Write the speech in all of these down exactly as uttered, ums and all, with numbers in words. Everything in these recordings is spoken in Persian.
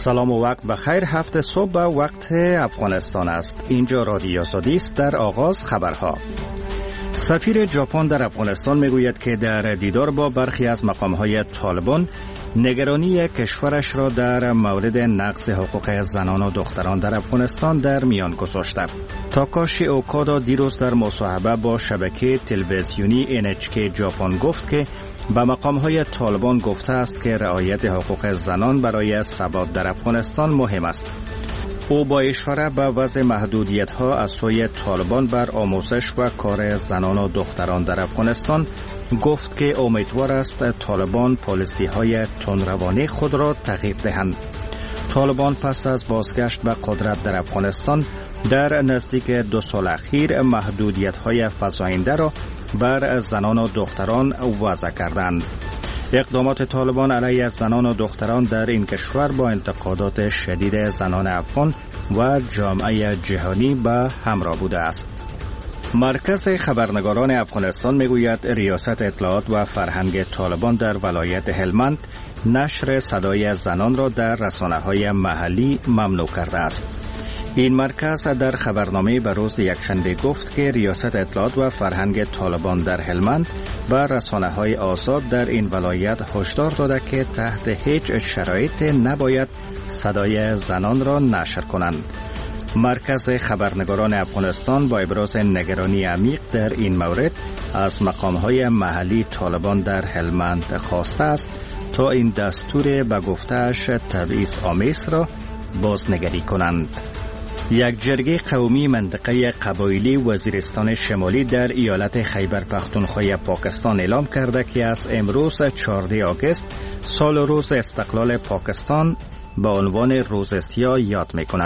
سلام و وقت بخیر. هفته صبح وقت افغانستان است. اینجا رادیو آزادی است. در آغاز خبرها. سفیر ژاپن در افغانستان میگوید که در دیدار با برخی از مقام‌های طالبان نگرانی کشورش را در مورد نقض حقوق زنان و دختران در افغانستان در میان گذاشته. تاکاشی اوکادا دیروز در مصاحبه با شبکه تلویزیونی ان اچ کی ژاپن گفت که به مقام‌های طالبان گفته است که رعایت حقوق زنان برای ثبات در افغانستان مهم است. او با اشاره به وضع محدودیت‌ها از سوی طالبان بر آموزش و کار زنان و دختران در افغانستان گفت که امیدوار است طالبان پالیسی‌های تندروانه خود را تغییر دهند. طالبان پس از بازگشت به قدرت در افغانستان در نزدیک دو سال اخیر محدودیت‌های فزاینده را بر زنان و دختران وضع کردند. اقدامات طالبان علیه زنان و دختران در این کشور با انتقادات شدید زنان افغان و جامعه جهانی به همراه بوده است. مرکز خبرنگاران افغانستان میگوید ریاست اطلاعات و فرهنگ طالبان در ولایت هلمند نشر صدای زنان را در رسانه‌های محلی ممنوع کرده است. این مرکز در خبرنامه به روز یکشنبه گفت که ریاست اطلاعات و فرهنگ طالبان در هلمند به رسانه‌های آزاد در این ولایت هشدار داده که تحت هیچ شرایط نباید صدای زنان را نشر کنند. مرکز خبرنگاران افغانستان با ابراز نگرانی عمیق در این مورد از مقام‌های محلی طالبان در هلمند خواسته است تا این دستور به گفته‌اش تبعیض‌آمیز را بازنگری کنند. یک جرگه قومی منطقه قبایلی وزیرستان شمالی در ایالت خیبر پختونخوا پاکستان اعلام کرده که از امروز چهاردهم آگوست سال روز استقلال پاکستان به عنوان روز سیاه یاد می کند.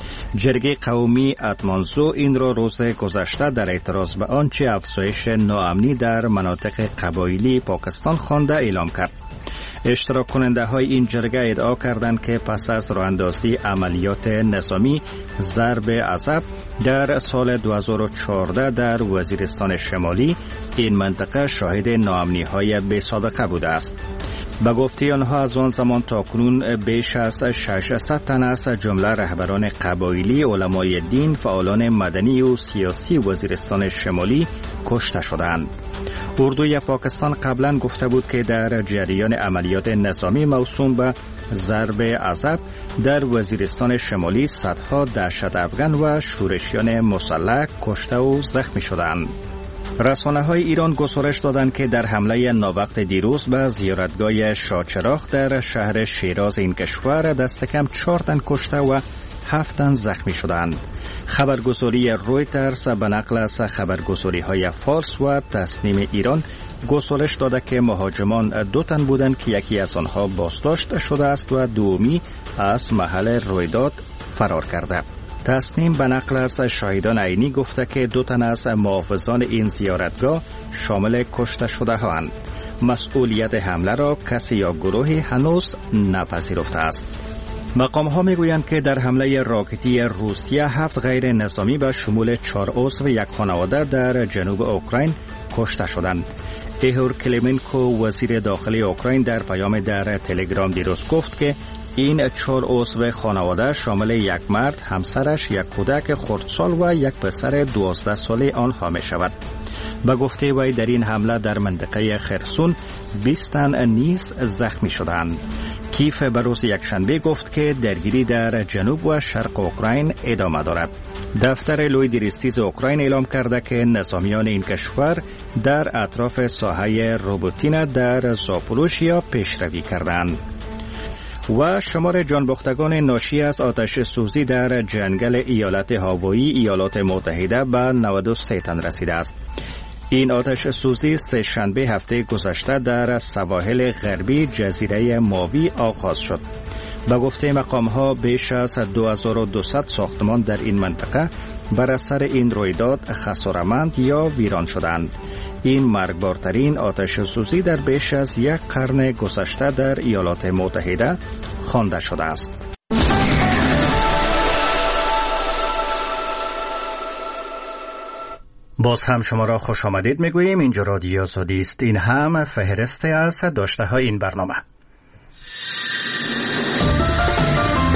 جرگه قومی اتمانزو این را روز گذشته در اعتراض به آنچه افزایش ناامنی در مناطق قبایلی پاکستان خوانده اعلام کرد. اشتراک کننده های این جرگه ادعا کردند که پس از راه اندازی عملیات نظامی ضرب عذاب در سال دو هزار و چهارده در وزیرستان شمالی این منطقه شاهد ناامنی های بی سابقه بوده است. به گفته آنها از آن زمان تا کنون بیش از ششصد تن از جمله رهبران قبایلی، علمای دین، فعالان مدنی و سیاسی وزیرستان شمالی کشته شدند. اردوی پاکستان قبلا گفته بود که در جریان عملیات نظامی موسوم به ضرب عذاب در وزیرستان شمالی صدها دهشت افغان و شورشیان مسلح کشته و زخمی شدند. رسانه‌های ایران گزارش دادند که در حمله ناوقت دیروز به زیارتگاه شاهچراغ در شهر شیراز این کشور دست کم چهار تن کشته و هفت تن زخمی شدند. خبرگزاری رویترز به نقل از خبرگزاری‌های فارس و تسنیم ایران گزارش داده که مهاجمان دو تن بودند که یکی از آنها بازداشت شده است و دومی از محل رویداد فرار کرده. تسنیم به نقل از شاهدان عینی گفته که دو تن از محافظان این زیارتگاه شامل کشته شده هستند. مسئولیت حمله را کسی یا گروهی هنوز نپذیرفته است. مقام ها میگویند که در حمله راکتی روسیه هفت غیر نظامی به شمول چهار عضو یک خانواده در جنوب اوکراین کشته شدند. ایهور کلیمنکو وزیر داخلی اوکراین در پیام در تلگرام دیروز گفت که این چهار عضو خانواده شامل یک مرد، همسرش، یک کودک خردسال و یک پسر دوازده ساله آنها می شود. به گفته وی در این حمله در منطقه خرسون بیست تن نیز زخمی شدند. کیف به روز یکشنبه گفت که درگیری در جنوب و شرق اوکراین ادامه دارد. دفتر لوی دیریستیز اوکراین اعلام کرده که نظامیان این کشور در اطراف ساحه روبوتینا در زاپوروژیا پیشروی کردند. و شمار جانباختگان ناشی از آتش سوزی در جنگل ایالت هاوایی ایالات متحده به نود و سه تن رسیده است. این آتش سوزی سه شنبه هفته گذشته در سواحل غربی جزیره ماوی آغاز شد. به گفته مقام‌ها بیش از دو هزار و دویست ساختمان در این منطقه بر اثر این رویداد خسارتمند یا ویران شدند. این مرگبارترین آتش سوزی در بیش از یک قرن گذشته در ایالات متحده خوانده شده است. باز هم شما را خوش آمدید میگوییم. اینجا رادیو آزادی است. این هم فهرست از داشته های این برنامه.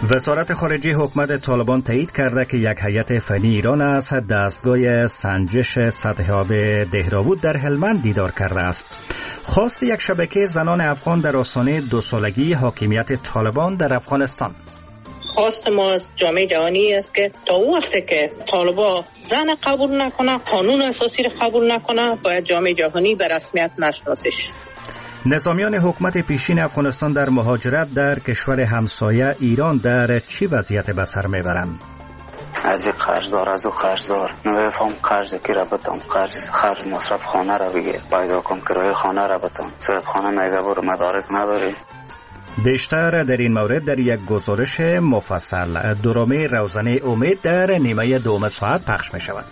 وزارت خارجه حکومت طالبان تایید کرده که یک هیئت فنی ایران از دستگاه سنجش سطح آب دهراوود در هلمند دیدار کرده است. خواست یک شبکه زنان افغان در آستانه دو سالگی حاکمیت طالبان در افغانستان. خواست ما از جامعه جهانی است که تا وقتی که طالبان زن قبول نکنه، قانون اساسی را قبول نکنه، باید جامعه جهانی به رسمیت نشناسش. نظامیان حکومت پیشین افغانستان در مهاجرت در کشور همسایه ایران در چی وضعیت به سر میبرند؟ از یک قرضدار از او قرضدار نمیفهم قرض کی را بتم، قرض خرج مصرف خانه را بگیر، پیدا کن کرایه خانه را بتم، صاحب خانه میگه برو مدارک نداری. بیشتر در این مورد در یک گزارش مفصل درامه روزانه امید در نیمه دوم ساعت پخش می شود.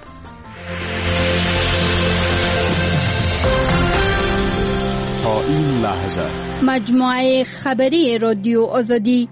تا این لحظه مجموعه خبری رادیو آزادی.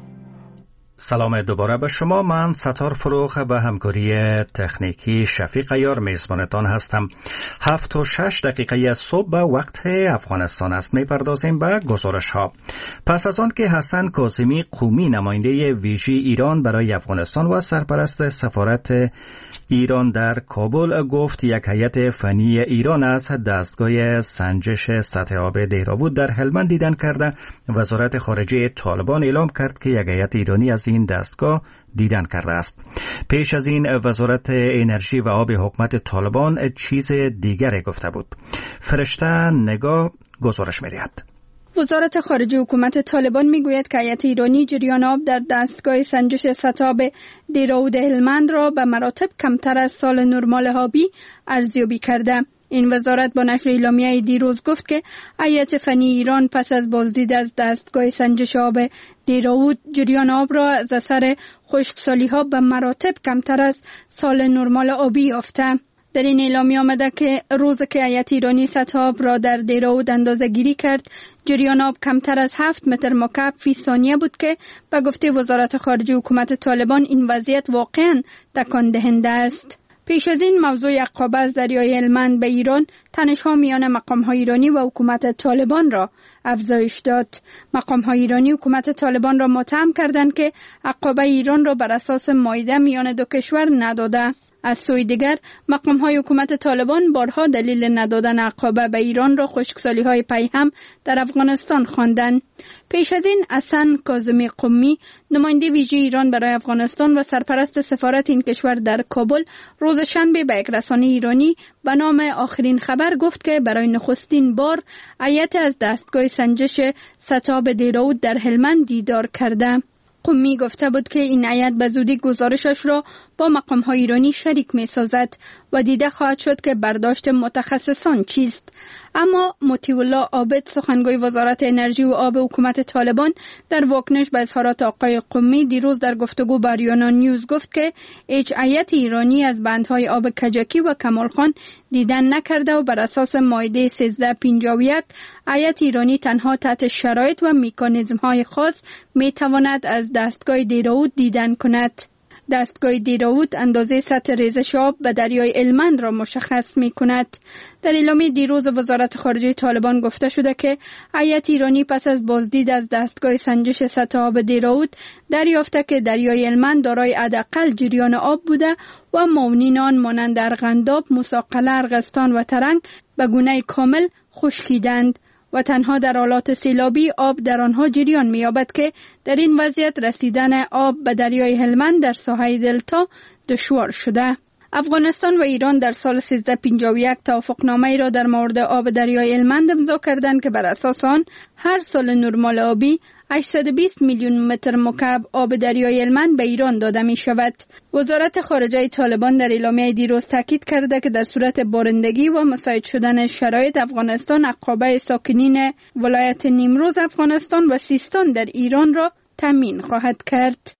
سلام دوباره به شما. من ستار فروخ به همکاری تکنیکی شفیق عیار میزبانتان هستم. هفت و شش دقیقه صبح به وقت افغانستان است. میپردازیم به گزارش ها. پس از آن که حسن کاظمی قومی نماینده ویژه ایران برای افغانستان و سرپرست سفارت ایران در کابل گفت یک هیئت فنی ایران از دستگاه سنجش سطح آب دهراوود در هلمند دیدن کرده، وزارت خارجه طالبان اعلام کرد که یک هیئت ایرانی از این دستگاه دیدن کرده است. پیش از این وزارت انرژی و آب حکومت طالبان چیز دیگری گفته بود. فرشته نگاه گزارش می‌دهد. وزارت خارجه حکومت طالبان میگوید که هیئت ایرانی جریان آب در دستگاه سنجش سطح آب دهراوود هلمند را به مراتب کمتر از سال نرمال آبی ارزیابی کرده. این وزارت با نشر اعلامیه دیروز گفت که هیئت فنی ایران پس از بازدید از دستگاه سنجش آب دهراوود جریان آب را از اثر خشکسالی‌ها به مراتب کمتر از سال نرمال آبی یافته. در این اعلامیه آمده که روز که هیئت ایرانی سطح آب را در دهراوود اندازه گیری کرد، جریان آب کمتر از هفت متر مکعب فی ثانیه بود که به گفته وزارت خارجه حکومت طالبان این وضعیت واقعاً تکان دهنده است. پیش از این موضوع عقابه از دریای هلمند به ایران تنش‌ها میان مقام‌های ایرانی و حکومت طالبان را افزایش داد. مقام‌های ایرانی حکومت طالبان را متهم کردند که عقابه ایران را بر اساس مائده میان دو کشور نداده. از سوی دیگر مقام‌های حکومت طالبان بارها دلیل ندادن عقابه به ایران را خشکسالی‌های پیهم در افغانستان خواندند. پیش از این حسن کاظمی قومی نماینده ویژه ایران برای افغانستان و سرپرست سفارت این کشور در کابل روز شنبه به یک رسانه ایرانی به نام آخرین خبر گفت که برای نخستین بار هیئت از دستگاه سنجش سطح آب دهراوود در هلمند دیدار کرده. قومی گفته بود که این هیئت به زودی گزارشش را با مقام‌های ایرانی شریک می‌سازد و دیده خواهد شد که برداشت متخصصان چیست. اما مطیع الله عابد سخنگوی وزارت انرژی و آب حکومت طالبان در واکنش به اظهارات آقای قومی دیروز در گفتگو با ریانا نیوز گفت که هیچ هیئت ایرانی از بندهای آب کجکی و کمالخان دیدن نکرده و بر اساس مائده سیزده پنجاه و یک هیئت ایرانی تنها تحت شرایط و مکانیزم‌های خاص می‌تواند از دستگاه دهراوود دیدن کند. دستگاه دهراوود اندازه سطح ریزش آب به دریای هلمند را مشخص می کند. در اعلامیه دیروز وزارت خارجه طالبان گفته شده که هیئت ایرانی پس از بازدید از دستگاه سنجش سطح آب دهراوود دریافته که دریای هلمند دارای حداقل جریان آب بوده و معاونین آن مانند ارغنداب، موسی-قلعه، ارغستان و ترنگ به گونه کامل خشکیدند و تنها در حالات سیلابی آب در آنها جریان می‌یابد که در این وضعیت رسیدن آب به دریای هلمند در ساحه دلتا دشوار شده. افغانستان و ایران در سال سیزده پنجاه و یک توافقنامه‌ای را در مورد آب دریای هلمند امضا کردند که بر اساس آن هر سال نرمال آبی هشتصد و بیست میلیون متر مکعب آب دریای هلمند به ایران داده می شود. وزارت خارجه طالبان در اعلامیه دیروز تاکید کرده که در صورت بارندگی و مساعد شدن شرایط افغانستان عقابه ساکنین ولایت نیمروز افغانستان و سیستان در ایران را تامین خواهد کرد.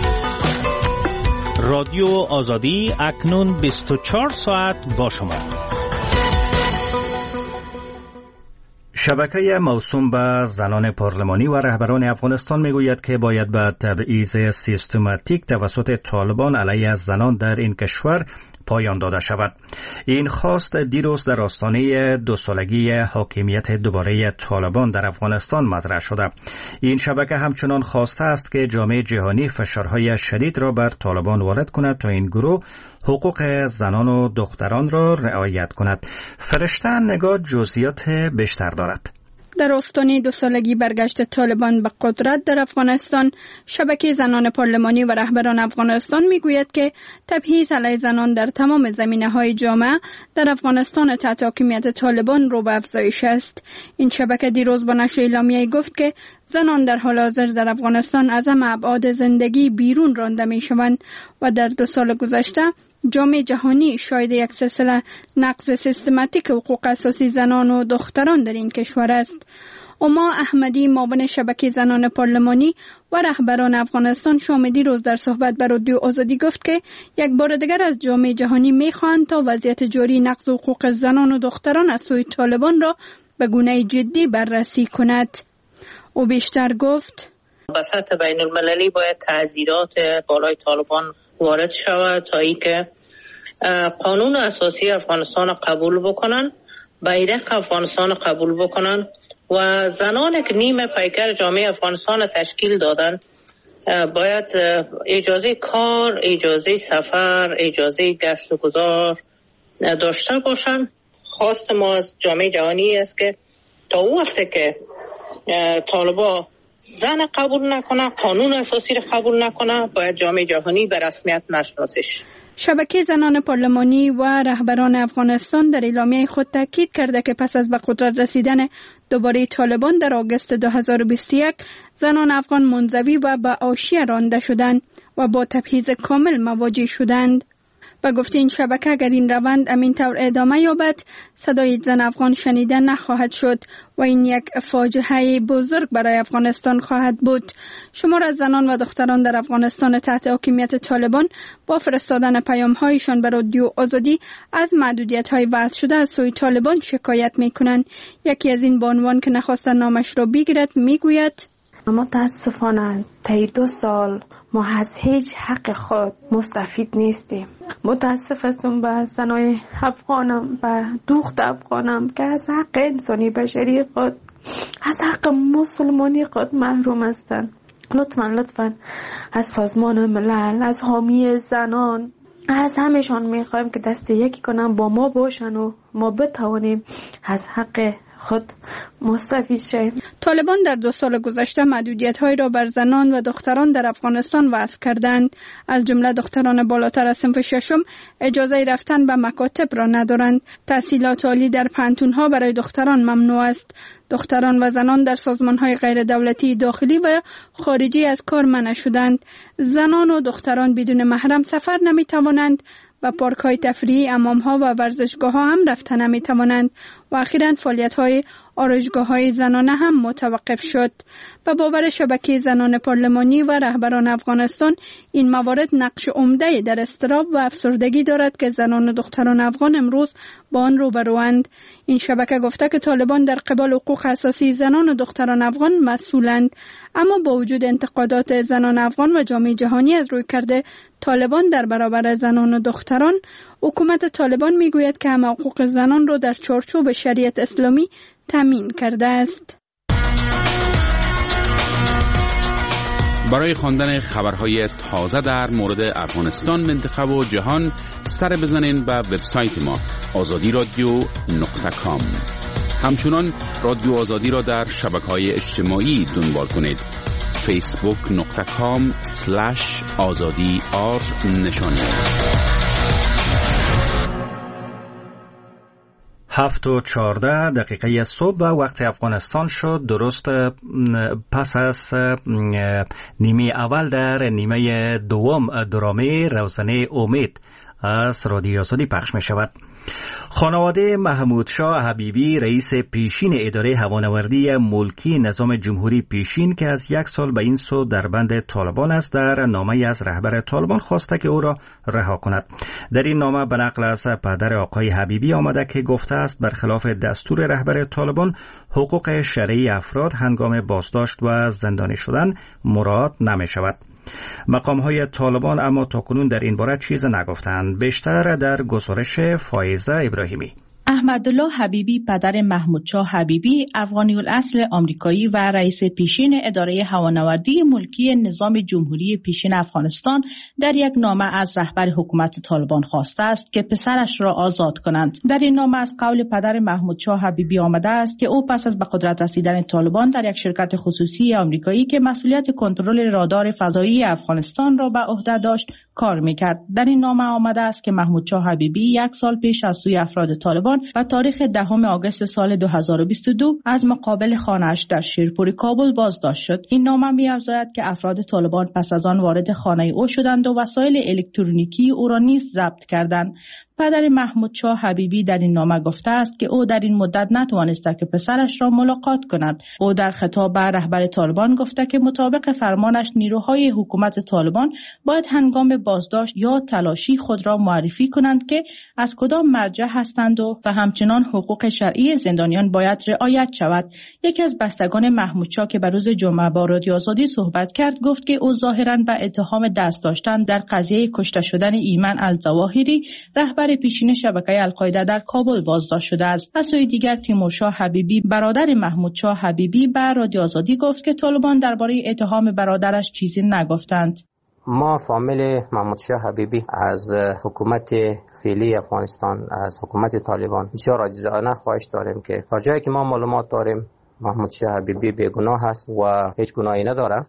رادیو آزادی اکنون بیست و چهار ساعت با شما. شبکه موسوم به زنان پارلمانی و رهبران افغانستان میگوید که باید به تبعیض سیستماتیک توسط طالبان علیه زنان در این کشور پایان داده شود. این خواست دیروز در آستانه دو سالگی حاکمیت دوباره طالبان در افغانستان مطرح شده. این شبکه همچنان خواسته است که جامعه جهانی فشارهای شدید را بر طالبان وارد کند تا این گروه حقوق زنان و دختران را رعایت کند. فرشته نگاه جزئیات بیشتر دارد. در آستانه دو سالگی برگشت طالبان به قدرت در افغانستان، شبکه زنان پارلمانی و رهبران افغانستان میگوید که تبعیض علیه زنان در تمام زمینه‌های جامعه در افغانستان تحت حاکمیت طالبان رو به افزایش است. این شبکه دیروز با نشر اعلامیه‌ای گفت که زنان در حال حاضر در افغانستان از همه ابعاد زندگی بیرون رانده می‌شوند و در دو سال گذشته جامعه جهانی شاهد یک سلسله نقض سیستماتیک حقوق اساسی زنان و دختران در این کشور است. اما احمدی، معاون شبکه زنان پارلمانی و رهبران افغانستان، شام دیروز در صحبت با رادیو آزادی گفت که یک بار دیگر از جامعه جهانی می‌خواهند تا وضعیت جاری نقض حقوق زنان و دختران از سوی طالبان را به گونه جدی بررسی کند. او بیشتر گفت: به سطح بین المللی باید تعزیرات بالای طالبان وارد شود تا اینکه قانون اساسی افغانستان قبول بکنن، بیرق افغانستان قبول بکنن و زنان که نیم پیکر جامعه افغانستان تشکیل دادن باید اجازه کار، اجازه سفر، اجازه گشت و گذار داشته باشن. خواست ما از جامعه جهانی است که تا اون وقتی که طالبان زن قبول نکنه، قانون اساسی را قبول نکنه، باید جامعه جهانی به رسمیت نشناسش. شبکه زنان پارلمانی و رهبران افغانستان در اعلامیه خود تاکید کرده که پس از به قدرت رسیدن دوباره طالبان در آگوست دو هزار و بیست و یک، زنان افغان منزوی و به حاشیه رانده شدند و با تبعیض کامل مواجه شدند. و گفته این شبکه اگر این روند امین طور ادامه یابد، صدای زن افغان شنیده نخواهد شد و این یک فاجعه بزرگ برای افغانستان خواهد بود. شمار از زنان و دختران در افغانستان تحت حاکمیت طالبان با فرستادن پیام‌هایشان به رادیو آزادی از محدودیت‌های وضع شده از سوی طالبان شکایت می‌کنند. یکی از این بانوان که نخواستن نامش را بگیرد میگوید: متاسفانه طی دو سال ما از هیچ حق خود مستفید نیستیم. متاسف هستم به زنای افغانم، به دختر افغانم که از حق انسانی بشری خود، از حق مسلمانی خود محروم هستند. لطفاً لطفاً از سازمان ملل، از حامی زنان، از همشان میخوایم که دست یکی کنن با ما باشن و ما بتوانیم از حق خود مستفید شیم. طالبان در دو سال گذشته محدودیت‌هایی را بر زنان و دختران در افغانستان وضع کردند. از جمله دختران بالاتر از صنف ششم اجازه رفتن به مکاتب را ندارند. تحصیلات عالی در پانتون‌ها برای دختران ممنوع است. دختران و زنان در سازمان‌های غیر دولتی داخلی و خارجی از کار منع شدند. زنان و دختران بدون محرم سفر نمی‌توانند و پارک‌های تفریحی، حمام‌ها و ورزشگاه‌ها هم رفتن نمی‌توانند و اخیراً فعالیت‌های آرایشگاه‌های زنانه هم متوقف شد. به باور شبکه زنان پارلمانی و رهبران افغانستان، این موارد نقش عمده در اضطراب و افسردگی دارد که زنان و دختران افغان امروز با آن روبروند. این شبکه گفته که طالبان در قبال حقوق اساسی زنان و دختران افغان مسئولند، اما با وجود انتقادات زنان افغان و جامعه جهانی از رویکرد طالبان در برابر زنان و دختران، حکومت طالبان میگوید که همه حقوق زنان را در چارچوب شریعت اسلامی تامین کرده است. برای خواندن خبرهای تازه در مورد افغانستان، منطقه و جهان سر بزنین به وبسایت ما آزادی رادیو نقطه کام. همچنان رادیو آزادی را در شبکه‌های اجتماعی دنبال کنید. فیسبوک نقطه کام سلش آزادی آر نشانی. هفت و چارده دقیقه صبح وقت افغانستان شد، درست پس از نیمه اول در نیمه دوم درامه روزنه امید از رادیو آزادی پخش می شود. خانواده محمود شاه حبیبی، رئیس پیشین اداره هوانوردی ملکی نظام جمهوری پیشین که از یک سال به این سو در بند طالبان است، در نامه از رهبر طالبان خواسته که او را رها کند. در این نامه به نقل از پدر آقای حبیبی آمده که گفته است برخلاف دستور رهبر طالبان حقوق شرعی افراد هنگام بازداشت و زندانی شدن مراعات نمی شود. مقام‌های طالبان اما تاکنون در این باره چیز نگفتند. بیشتر در گزارش فایزه ابراهیمی. احمدالله حبیبی، پدر محمودشاه حبیبی، افغانی الاصل آمریکایی و رئیس پیشین اداره هوانوردی ملکی نظام جمهوری پیشین افغانستان، در یک نامه از رهبر حکومت طالبان خواسته است که پسرش را آزاد کنند. در این نامه از قول پدر محمودشاه حبیبی آمده است که او پس از به قدرت رسیدن طالبان در یک شرکت خصوصی آمریکایی که مسئولیت کنترل رادار فضایی افغانستان را به عهده داشت کار میکرد. در این نامه آمده است که محمودشاه حبیبی یک سال پیش از سوی افراد طالبان و تاریخ دهم آگوست سال دو هزار و بیست و دو از مقابل خانه‌اش در شیرپور کابل بازداشت شد. این نامه می‌افزاید که افراد طالبان پس از آن وارد خانه او شدند و وسایل الکترونیکی او را نیز ضبط کردند. پدر محمودشاه حبیبی در این نامه گفته است که او در این مدت نتوانسته که پسرش را ملاقات کند. او در خطاب به رهبر طالبان گفته که مطابق فرمانش نیروهای حکومت طالبان باید هنگام بازداشت یا تلاشی خود را معرفی کنند که از کدام مرجع هستند و و همچنان حقوق شرعی زندانیان باید رعایت شود. یکی از بستگان محمودشاه که به روز جمعه با رادیو آزادی صحبت کرد گفت که او ظاهراً به اتهام دست داشتن در قضیه کشته شدن ایمن الظواهری، رهبر پیشین شبکه القاعده، در کابل بازداشت شده است. از سوی دیگر تیمورشاه حبیبی، برادر محمودشاه حبیبی، به رادیو آزادی گفت که طالبان درباره اتهام برادرش چیزی نگفتند. ما فامیل محمودشاه حبیبی از حکومت فعلی افغانستان، از حکومت طالبان بسیار عاجزانه خواهش داریم که تا جایی که ما معلومات داریم محمودشاه حبیبی بیگناه است و هیچ گناهی نداره.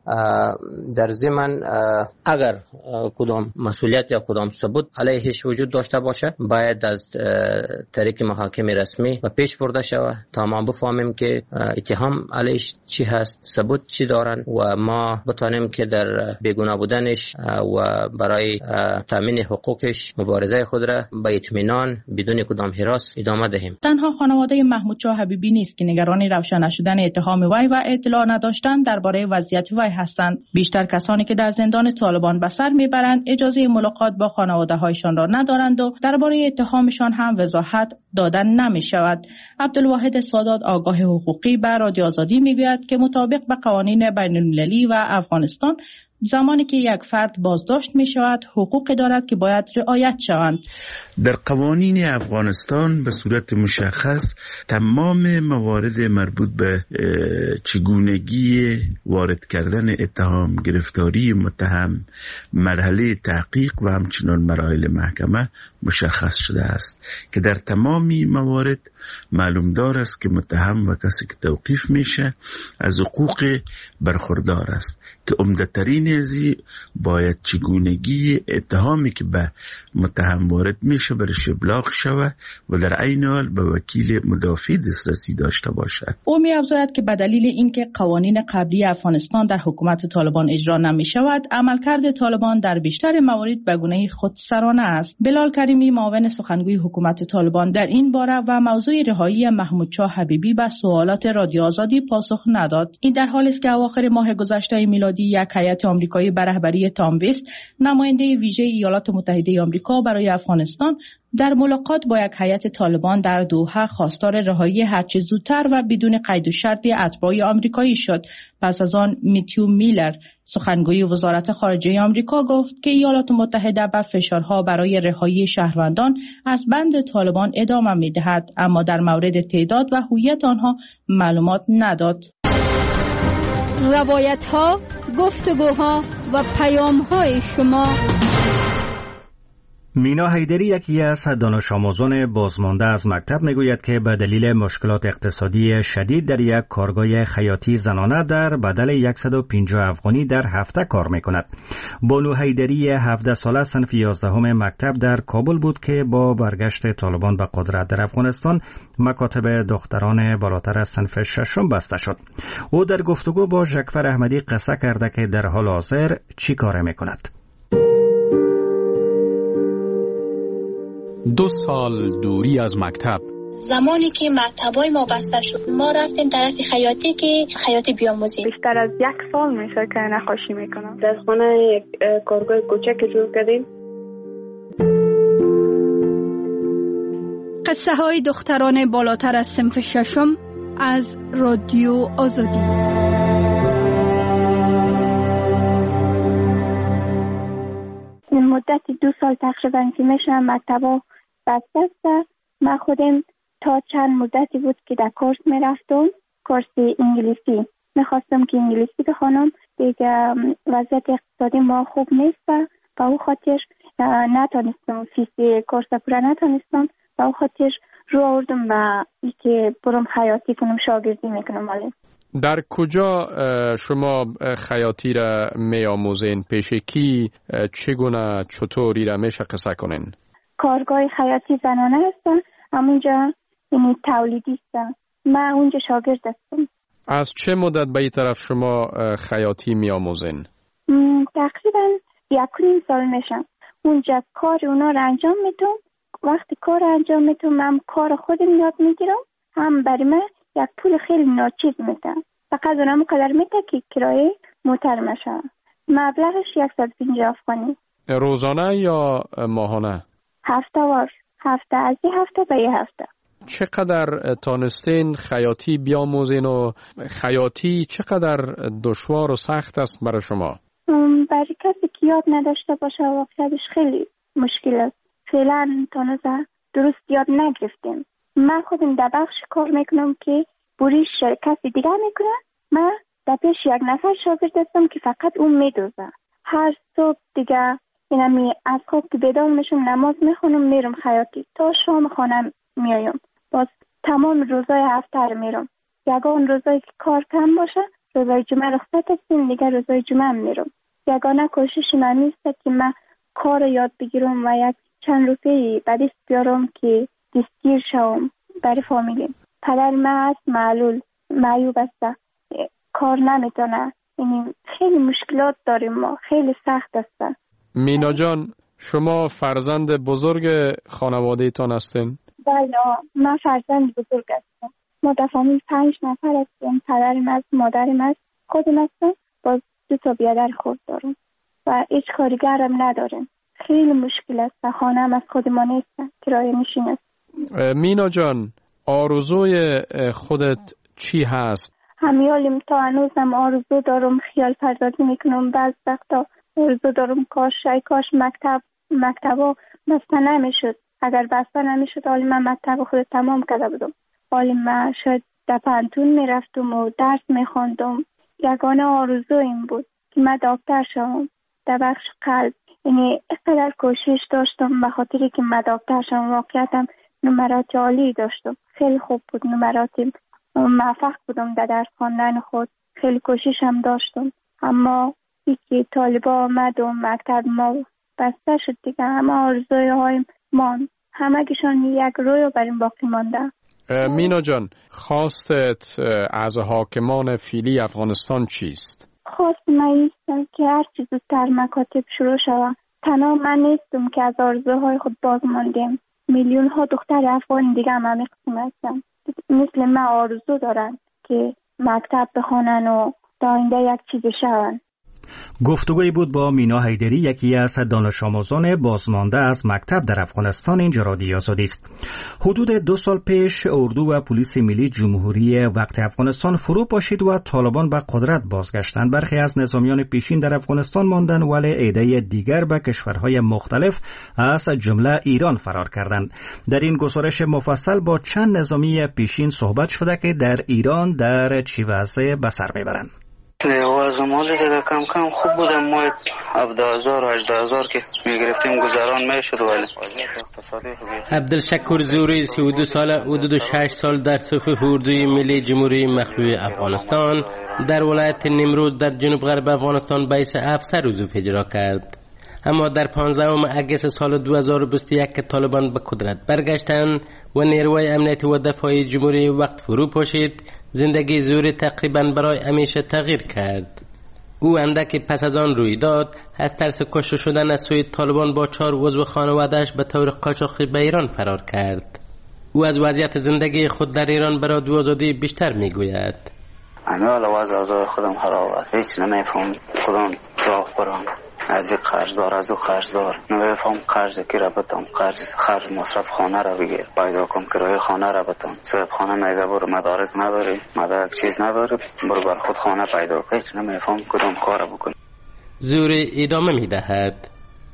در ضمن اگر کدام مسئولیت یا کدام ثبوت علیهش وجود داشته باشه باید از طریق محاکم رسمی و پیش برده شود تا ما بفهمیم که اتهام علیهش چی هست، ثبوت چی دارن و ما بتانیم که در بیگناه بودنش و برای تامین حقوقش مبارزه خود را با اطمینان بدون کدام هراس ادامه دهیم. تنها خانواده محمودشاه حبیبی نیست که نگران روشن شدن اتهام وی و اطلاع نداشتن درباره وضعیت وی هستند. بیشتر کسانی که در زندان طالبان به سر میبرند اجازه ملاقات با خانواده هایشان را ندارند و درباره اتهامشان هم وضاحت دادن نمی شود. عبدالواحد سادات، آگاه حقوقی، به رادیو آزادی میگوید که مطابق به قوانین بین المللی و افغانستان زمانی که یک فرد بازداشت می شود حقوق دارد که باید رعایت شوند. در قوانین افغانستان به صورت مشخص تمام موارد مربوط به چگونگی وارد کردن اتهام، گرفتاری متهم، مرحله تحقیق و همچنان مراحل محکمه مشخص شده است که در تمامی موارد معلومدار است که متهم و کسی که توقیف میشه از حقوق برخوردار است که عمده‌ترین ازی باید چگونگی اتهامی که به متهم وارد میشه برش ابلاغ شود و در عین حال به وکیل مدافع دسترسی داشته باشد. او می‌افزاید که به دلیل اینکه قوانین قبلی افغانستان در حکومت طالبان اجرا نمی‌شود، عملکرد طالبان در بیشتر موارد به گونه خودسرانه است. بلال کریمی، معاون سخنگوی حکومت طالبان، در این باره و موضوع رهایی محمودشاه حبیبی به سوالات رادیو آزادی پاسخ نداد. این در حالی است که اواخر ماه گذشته میلادی یک هیئت آمریکایی به رهبری تام ویست، نماینده ویژه ایالات متحده آمریکا برای افغانستان، در ملاقات با یک هیئت طالبان در دوحه خواستار رهایی هرچه زودتر و بدون قید و شرط اتباع آمریکایی شد. پس از آن میتیو میلر، سخنگوی وزارت خارجه آمریکا، گفت که ایالات متحده به فشارها برای رهایی شهروندان از بند طالبان ادامه می‌دهد، اما در مورد تعداد و هویت آنها معلومات نداد. روایت‌ها، گفتگوها و پیام‌های شما. مینا حیدری، یکی از دانش آموزان بازمانده از مکتب، میگوید که به دلیل مشکلات اقتصادی شدید در یک کارگاه خیاطی زنانه در بدل صد و پنجاه افغانی در هفته کار میکند. بانو حیدری، هفده ساله، صنف یازدهم مکتب در کابل بود که با برگشت طالبان به قدرت در افغانستان مکاتب دختران بالاتر از صنف ششم بسته شد. او در گفتگو با ژکفر احمدی قصه کرده که در حال حاضر چی کار میکند. دو سال دوری از مکتب. زمانی که مکتبای ما بسته شد ما رفتیم طرف خیاطی که خیاطی بیاموزیم. بیشتر از یک سال میشه که نقاشی میکنم. در خانه یک کارگاه کوچک جور کردیم. قصه های دختران بالاتر از صنف ششم از رادیو آزادی. مدت دو سال تقریبا که میشم مکتبا بسته است. من خودم تا چند مدتی بود که در کورس میرفتم، کورس انگلیسی. میخواستم که انگلیسی بخونم، دیگه وضعیت اقتصادی ما خوب نیست و او خاطر نتونستم فیس کورس پورا نتونستم و او خاطر رو آوردم و که برم خیاطی کنم، شاگردی میکنم. حالا در کجا شما خیاطی را می آموزین؟ پیش کی، چگونه، چطوری را میشه قصه کنین؟ کارگاه خیاطی زنانه هستن، همونجا یعنی تولیدی هستن. من اونجا شاگرد هستم. از چه مدت به این طرف شما خیاطی می آموزین؟ تقریبا یک نیم سال میشم. اونجا کار اونا رو انجام میدم. وقتی کار انجام میدم من کار خودم یاد میگیرم، هم برای من یک پول خیلی ناچیز میدن. فقط اونم قدر میده که کرایه موتر میشه. مبلغش صد و پنجاه افغانی. روزانه یا ماهانه؟ هفته وار، هفته از این هفته به یه هفته. چقدر تانستین خیاطی بیاموزین و خیاطی چقدر دشوار و سخت است برای شما؟ برای کسی که یاد نداشته باشه واقعیتش خیلی مشکل است. فعلا تانوزه درست یاد نگرفتیم. من خودم در بخش کار میکنم که بوریش کسی دیگه میکنه. من در پیش یک نفر شاگرد هستم که فقط اون میدوزه. هر صبح دیگه اینمی از خواب که بیدار میشم نماز میخونم میرم خیاطی تا شام خانم میایم. باز تمام روزای هفته رو میرم. یگان روزایی که کار کم باشه روزای جمعه رخصت هستیم، دیگه روزای جمعه میرم. یگانه کوشش من نیست که من کار یاد بگیرم و یک چند روپیه بعدش بیارم که دستگیر شوم برای فامیلیم. پدر من هست معلول، معیوب است، کار نمیتونه. یعنی خیلی مشکلات داریم ما، خیلی سخت است. مینا جان، شما فرزند بزرگ خانواده تان هستین؟ بله، من فرزند بزرگ هستم. ما در فامیل پنج نفر هستیم. پدرم است، مادرم است، خودم هستم، باز دو تا بیادر خود دارم و هیچ کارگرم ندارم. خیلی مشکل است و خانه هم از خود ما نیست، کرایه نشین است. مینا جان، آرزوی خودت چی هست؟ همیالیم تا هنوزم آرزو دارم، خیال پردازی میکنم. بعض وقتا آرزو دارم کاش ای کاش مکتب مکتبا بسته نمیشد. اگر بسته نمیشد حالی من مکتب خود تمام کرده بودم. حالی من شاید در پانتون میرفتم و درس میخواندم. یگانه آرزو این بود که من دکتر شوم در بخش قلب. یعنی اقدر کوشش داشتم به خاطری که من دکتر شوم. واقعیتم نمرات عالی داشتم، خیلی خوب بود نمراتم، موفق بودم در درس خواندن خود، خیلی کوششم داشتم. اما یکی طالبا آمد و مکتب ما بسته شد دیگه. همه آرزوی هایم مان، همه گشان یک روی بریم باقی مانده. مینا جان، خواستت از حاکمان فعلی افغانستان چیست؟ خواست من ایستم که هر چیز زودتر مکاتب شروع شود. تنها من نیستم که از آرزوهای خود باز ماندیم. میلیون ها دختر افغان دیگه هم همه قسم هستن مثل من آرزو دارن که مکتب بخونن و تا آینده یک چیز شون. گفتگوی بود با مینا حیدری، یکی از دانش آموزان بازمانده از مکتب در افغانستان. اینجا رادیو آزادی است. حدود دو سال پیش اردو و پلیس ملی جمهوری وقت افغانستان فرو پاشید و طالبان به قدرت بازگشتند. برخی از نظامیان پیشین در افغانستان ماندند ولی عده دیگر به کشورهای مختلف از جمله ایران فرار کردند. در این گزارش مفصل با چند نظامی پیشین صحبت شده که در ایران در چه وضع به سر میبرند. وضع مالی دیگه کم کم خوب بودم. ما هفده هزار و هجده هزار که میگرفتیم گذران میشد. ولی عبدالشکور زوری سی و دو ساله، حدود شش سال در صفوف اردوی ملی جمهوری مخلوع افغانستان در ولایت نیمروز در جنوب غرب افغانستان به حیث افسر وظیفه اجرا کرد. اما در پانزدهم اگست سال دو هزار و بیست و یک که طالبان به قدرت برگشتند و نیروهای امنیتی و دفاعی جمهوری وقت فرو پاشید، زندگی زوری تقریبا برای همیشه تغییر کرد. او اندک پس از آن رویداد از ترس کشته شدن از سوی طالبان با چهار عضو خانواده‌اش به طور قاچاقی به ایران فرار کرد. او از وضعیت زندگی خود در ایران برای دو آزادی بیشتر میگوید. انا لواز آزاد خودم خراب، هیچ نمیفهم خودم راه برام. از این قرض دار از او قرض دار نمیفهم قرض کی را بتم، قرض خرج مصرف خانه را بگیر، پیدا کن کرایه خانه را بتم. صاحب خانه میگه برو مدارک نداری، مدارک چیز نداری، برو بر خود خانه پیدا کن. هیچ نمیفهم کدام کار بکنی. زوری ادامه میدهد.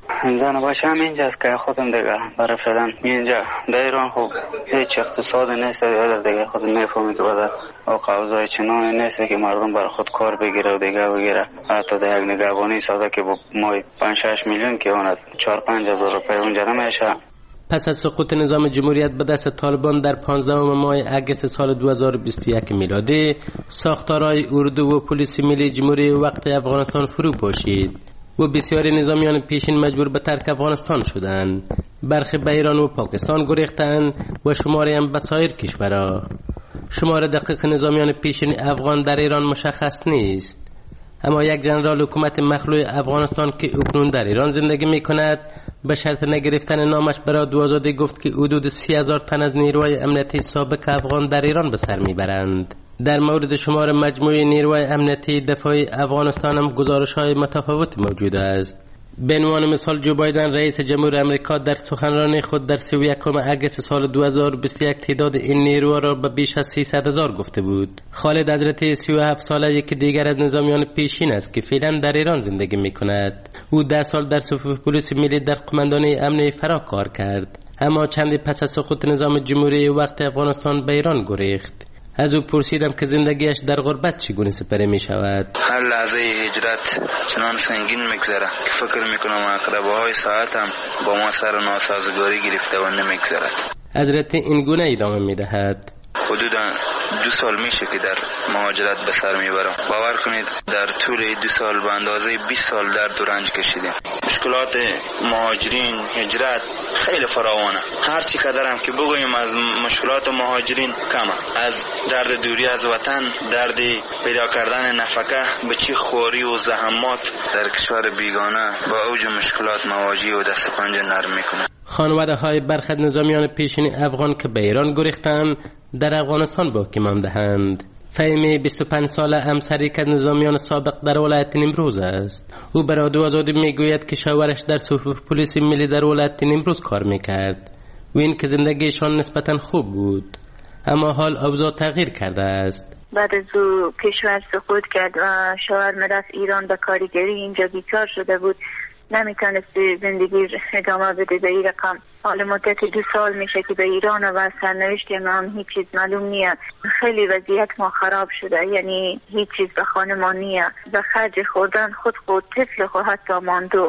اینجا نباشه هم اینجاست که خودم دیگه برای فعلا اینجا در ایران خوب هیچ اقتصاد نیست و دیگه خود نفهمی که بعد اوقاوزای چنانی نیست که مردم برای خود کار بگیره و دیگه بگیره. حتی در یک نگهبانی ساده که با مای پنج شش میلیون که اون چهار پنج هزار روپیه اونجا نمیشه. پس از سقوط نظام جمهوریت به دست طالبان در پانزدهم ماه اگست سال دو هزار و بیست و یک میلادی، ساختارهای اردو و پلیس ملی جمهوری وقت افغانستان فرو پاشید و بسیاری نظامیان پیشین مجبور به ترک افغانستان شدند. برخی به ایران و پاکستان گریختند و شماری هم به سایر کشورها. شمار دقیق نظامیان پیشین افغان در ایران مشخص نیست، اما یک جنرال حکومت مخلوع افغانستان که اکنون در ایران زندگی می کند به شرط نگرفتن نامش برای دو آزادی گفت که حدود سی هزار تن از نیروهای امنیتی سابق افغان در ایران به سر میبرند. در مورد شمار مجموعه نیروهای امنیتی دفاعی افغانستان هم گزارش‌های متفاوت موجود است. به عنوان مثال جو بایدن رئیس جمهور آمریکا در سخنرانی خود در سی و یکم اگست سال دو هزار و بیست و یک تعداد این نیروها را به بیش از سیصد هزار گفته بود. خالد حضرتی سی و هفت ساله یکی دیگر از نظامیان پیشین است که فعلا در ایران زندگی می کند. او ده سال در صفوف پلیس ملی در قماندانی امنیتی فرا کار کرد، اما چندی پس از سقوط نظام جمهوری وقت افغانستان به ایران گریخت. از او پرسیدم که زندگیش در غربت چگونه سپری می شود. هر لحظه هجرت چنان سنگین میگذره که فکر میکنم اقربه های ساعت هم با ما سر ناسازگاری گرفته و نمیگذرد. حضرت این گونه ادامه میدهد: حدودا دو سال میشه که در مهاجرت به سر میبرم. باور کنید در طول دو سال به اندازه بیست سال درد و رنج کشیدیم. مشکلات مهاجرین هجرت خیلی فراوانه. هر چی قدرم که بگویم از مشکلات مهاجرین کمه. از درد دوری از وطن، درد پیدا کردن نفقه، بچی خوری و زحمات در کشور بیگانه با اوج مشکلات مواجه و دست پنجه نرم میکنه. خانواده های برخی نظامیان پیشین افغان که به ایران گریختند در افغانستان باقی مانده‌اند. فهمی بیست و پنج ساله همسری که نظامیان سابق در ولایت نیمروز است. او برای دو آزادی میگوید که شوهرش در صفوف پلیس ملی در ولایت نیمروز کار میکرد و این که زندگیشان نسبتا خوب بود، اما حال اوضاع تغییر کرده است. بعد از او کشور سقوط کرد و شوهر رفت ایران به کارگری، اینجا بیکار شده بود، نمیتونست زندگی ادامه بده به این رقم. حال مدت دو سال میشه که به ایران و سرنوشت ما هیچ چیز معلوم نیست. خیلی وضعیت ما خراب شده، یعنی هیچ چیز به خانه ما نیست. به خرج خوردن خود خود طفل خود حتی ماندو.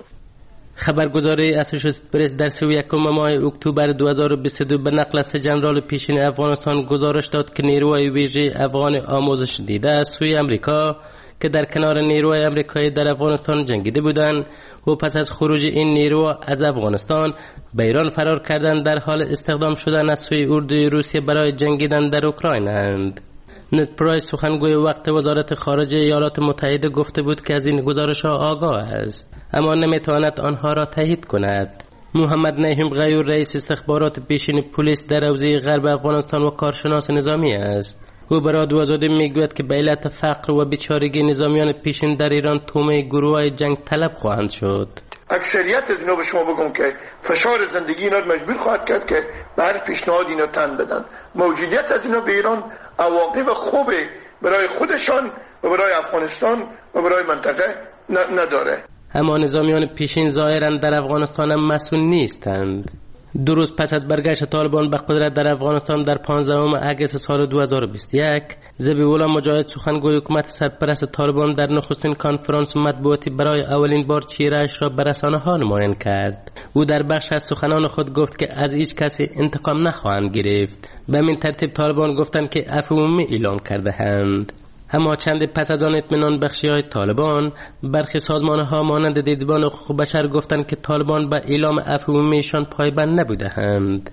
خبرگزاری اسوسییتد پرس در سی و یکم ماه اکتبر دو هزار و بیست و دو به نقل از جنرال پیشین افغانستان گزارش داد که نیروهای ویژه افغان آموزش دیده از سوی امریکا که در کنار نیروهای امریکایی در افغانستان جنگیده بودند و پس از خروج این نیروها از افغانستان به ایران فرار کردند، در حال استخدام شدن از سوی اردوی روسیه برای جنگیدن در اوکراین اند. نت پرایس سخنگوی وقت وزارت خارجه ایالات متحده گفته بود که از این گزارش ها آگاه است، اما نمیتواند آنها را تایید کند. محمد نعیم غیور رئیس استخبارات پیشین پلیس در حوزه غرب افغانستان و کارشناس نظامی است. او برای دو آزادی میگوید که به علت فقر و بیچارگی نظامیان پیشین در ایران تومه گروه‌های جنگ طلب خواهند شد. اکثریت از اینا به شما بگم که فشار زندگی اینا مجبور خواهد کرد که به هر پیشنهاد اینا تن بدن. موجودیت از اینا به ایران عواقب خوبه برای خودشان و برای افغانستان و برای منطقه نداره. اما نظامیان پیشین ظاهرا در افغانستان هم مسئول نیستند. دو روز پس از برگشت طالبان به قدرت در افغانستان در پانزدهم اگست سال دو هزار و بیست و یک، ذبیح مجاهد سخنگوی حکومت سرپرست طالبان در نخستین کنفرانس مطبوعاتی برای اولین بار چهره‌اش را به رسانه‌ها نمایان کرد. او در بخش از سخنان خود گفت که از هیچ کسی انتقام نخواهند گرفت. به همین ترتیب طالبان گفتند که عفو عمومی اعلام کرده‌اند. اما چند پس از آن اطمینان بخشی های طالبان، برخی سازمان ها مانند دیدبان حقوق بشر گفتند که طالبان به اعلام عفو عمومیشان پایبند نبودند.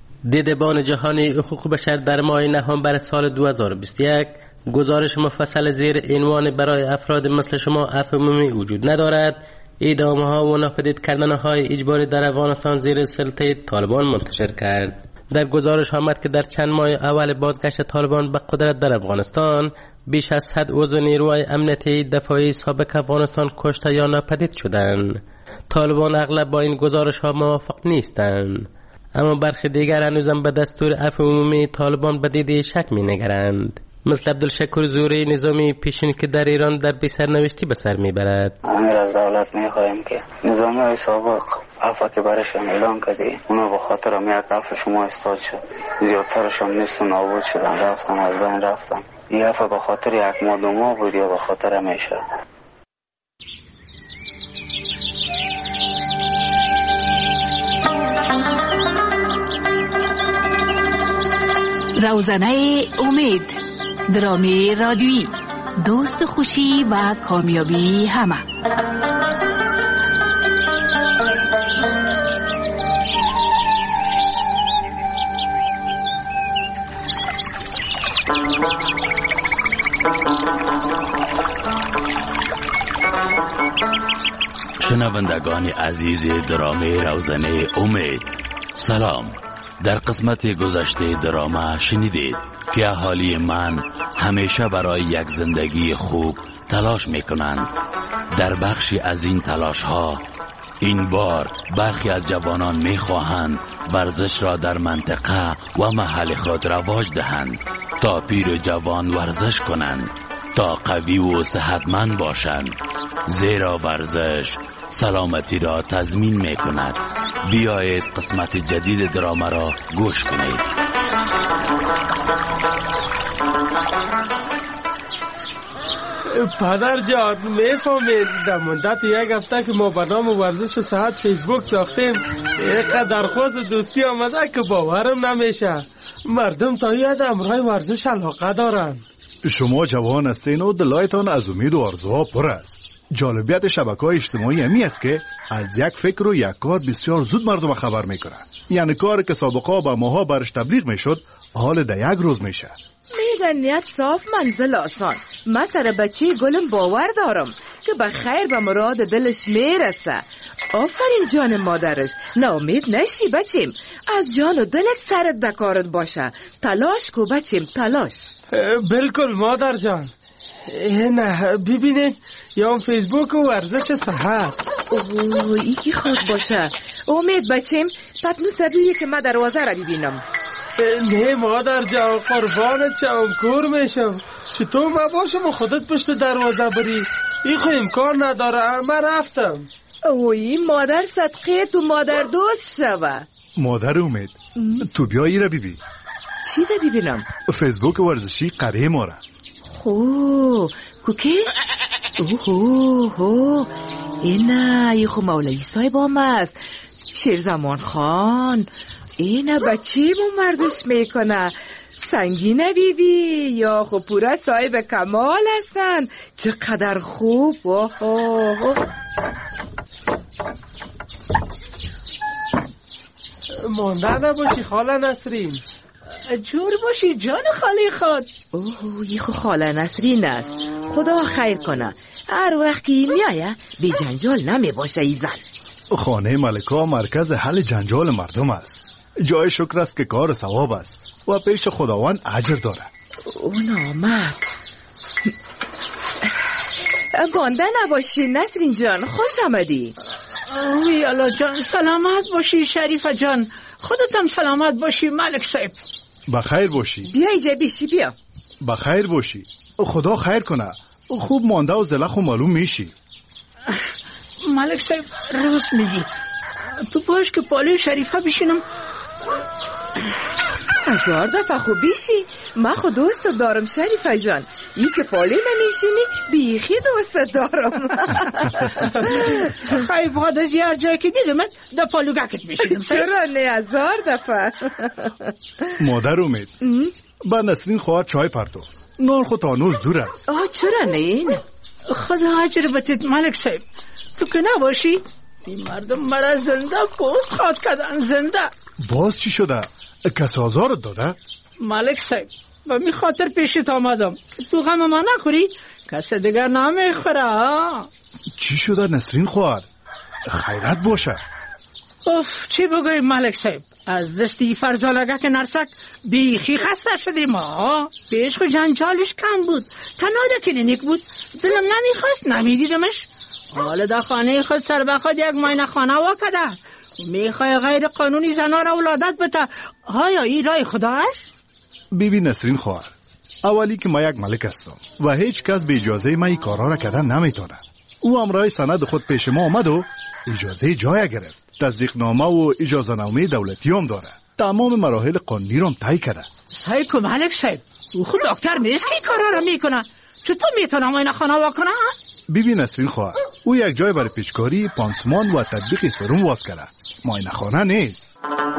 دیدبان جهانی حقوق بشر در ماه نوامبر سال دو هزار و بیست و یک گزارش مفصل زیر عنوان برای افراد مثل شما عفو عمومی وجود ندارد، اعدام ها و ناپدید کردن های اجباری در افغانستان زیر سلطه طالبان منتشر کرد. در گزارش آمد که در چند ماه اول بازگشت طالبان به قدرت در افغانستان بیش از صد عضو نیروهای امنیتی دفاعی سابق افغانستان کشته یا ناپدید شدند. طالبان اغلب با این گزارش ها موافق نیستند، اما برخی دیگر هنوزم به دستور عفو عمومی طالبان به دیده شک می نگرند. مثل عبدالشکور زوری نظامی پیشین که در ایران در بی سرنوشتی به سر میبرد. امیر از دولت میخواهیم که نظامی های سابق عفو که برشان اعلان کردی اونا به خاطر هم یک عفو شما استاد شد، زیادترش هم نیست و نابود شدن، رفتن از بین رفتن. این عفو به خاطر یک ماه دو ماه بود یا به خاطر همیشه؟ روزنه امید، درامی رادیویی، دوست خوشی و کامیابی همه. شنوندگان عزیز درامی روزنه امید، سلام. در قسمت گذشته دراما شنیدید که اهالی من همیشه برای یک زندگی خوب تلاش میکنند. در بخشی از این تلاش ها این بار برخی از جوانان میخواهند ورزش را در منطقه و محل خود رواج دهند تا پیر و جوان ورزش کنند، تا قوی و صحتمند باشند، زیرا ورزش سلامتی را تضمین می کند. بیایید قسمت جدید دراما را گوش کنید. پدر جان میفهمید در مدت یک هفته که ما برنامه ورزش صحت فیسبوک ساختیم اینقدر درخواست دوستی آمده که باورم نمیشه. مردم تا یک امرای ورزش علاقه دارن. شما جوان هستین و دلایتان از امید و آرزوها پر است. جالبیت شبکه‌های اجتماعی همی است که از یک فکر و یک کار بسیار زود مردم خبر میکنن. یعنی کار که سابقا با ماها برش تبلیغ میشد حال در یک روز میشه. میگن نیت صاف منزل آسان. من سر بچه گلم باور دارم که به خیر به مراد دلش میرسه. آفرین جان مادرش، ناامید نشی بچیم. از جان و دلت سرت دکارت باشه. تلاش کو بچیم، تلاش. بالکل مادر جان. نه ببینید یا فیسبوک و ورزش صحت. اوه ای کی خواد باشه. امید بچیم پتنو سبیه که من دروازه را ببینم. نه مادر جان قربانت شم، کور میشم. چطور ما باشم و خودت پشت دروازه بری؟ این خو امکان نداره. من رفتم. اوی مادر صدقه تو مادر دوست شوه. مادر امید تو بیایی را ببین. چی را ببینم؟ فیسبوک ورزشی قریه ما را. خو کوکی؟ اوه اوه اینا ای خو مولوی صاحب هم است. شیرزمان خان اینا بچه مون مردش میکنه. سنگینه بیبی یا خو پورا صاحب کمال هستن. چقدر خوب. اوه اوه مانده نباشی خاله نسرین. جور باشی جان خاله خود. اوه یه خو خاله نسرین است. خدا خیر کنه. هر وقت که میایه بی جنجال نمی باشه ای زن. خانه ملکا مرکز حل جنجال مردم است. جای شکر است که کار ثواب است و پیش خداوند اجر داره. اون آمد. بانده نباشی نسرین جان، خوش آمدی. اوی الله جان سلامت باشی. شریفه جان خودتم سلامت باشی. ملک صاحب بخیر باشی. بیا ایجا بیشی بیا. بخیر باشی. خدا خیر کنه. خوب مانده و زلخ و معلوم میشی. ملک صاحب راست میگی. تو باش که پاله شریفه بشینم. هزار دفعه خوب بیشی. من خود دوست دارم شریفه جان. ای که پاله من نشینی بیخی دوست دارم. خیلی فقط از یه جایی که دیدم من دا پالوگکت بشینم. چرا نه هزار دفعه. مادر امید با نسرین خواهد چای پرتو. نان خود تانوز دور است. آه چرا نه این؟ خدا عجر بتید ملک صاحب. تو که نباشی این مردم مرا زنده پوست خواد کردن. زنده باز چی شده؟ کس آزارت داده؟ ملک صاحب و می خاطر پیشت آمدم که تو غم ما نخوری کس دیگر نمیخوره. چی شده نسرین خواهد؟ خیرت باشه. اوف چی بگوی ملک صاحب، از دستی فرزالگه که نرسک بیخی خسته شدیم ما. پیش خود جنجالش کم بود، تنها کلینیک بود، دلم نمیخواست نمیدیدمش. حالا در خانه خود سر به خود یک ماینه خانه واکده. میخوای غیر قانونی زنان را ولادت بده. آیا این رای خدا است؟ بیبی نسرین خواهر، اولی که ما یک ملک هستم و هیچ کس به اجازه ما این کارها را کردن نمیتونه. او امرای سند خود پیش ما آمد و اجازه جای گرفت. تصدیق نامه و اجازه نامه دولتی هم داره. تمام مراحل قانونی رو هم طی کرده. صاحب که ملک صاحب او خود دکتر نیست که کارا را میکنه، چطور میتونه معاینه خانه واکنه؟ بیبی نسرین خواهر، او یک جای برای پیچکاری، پانسمان و تطبیق سرم واس کرده. معاینه خانه نیست.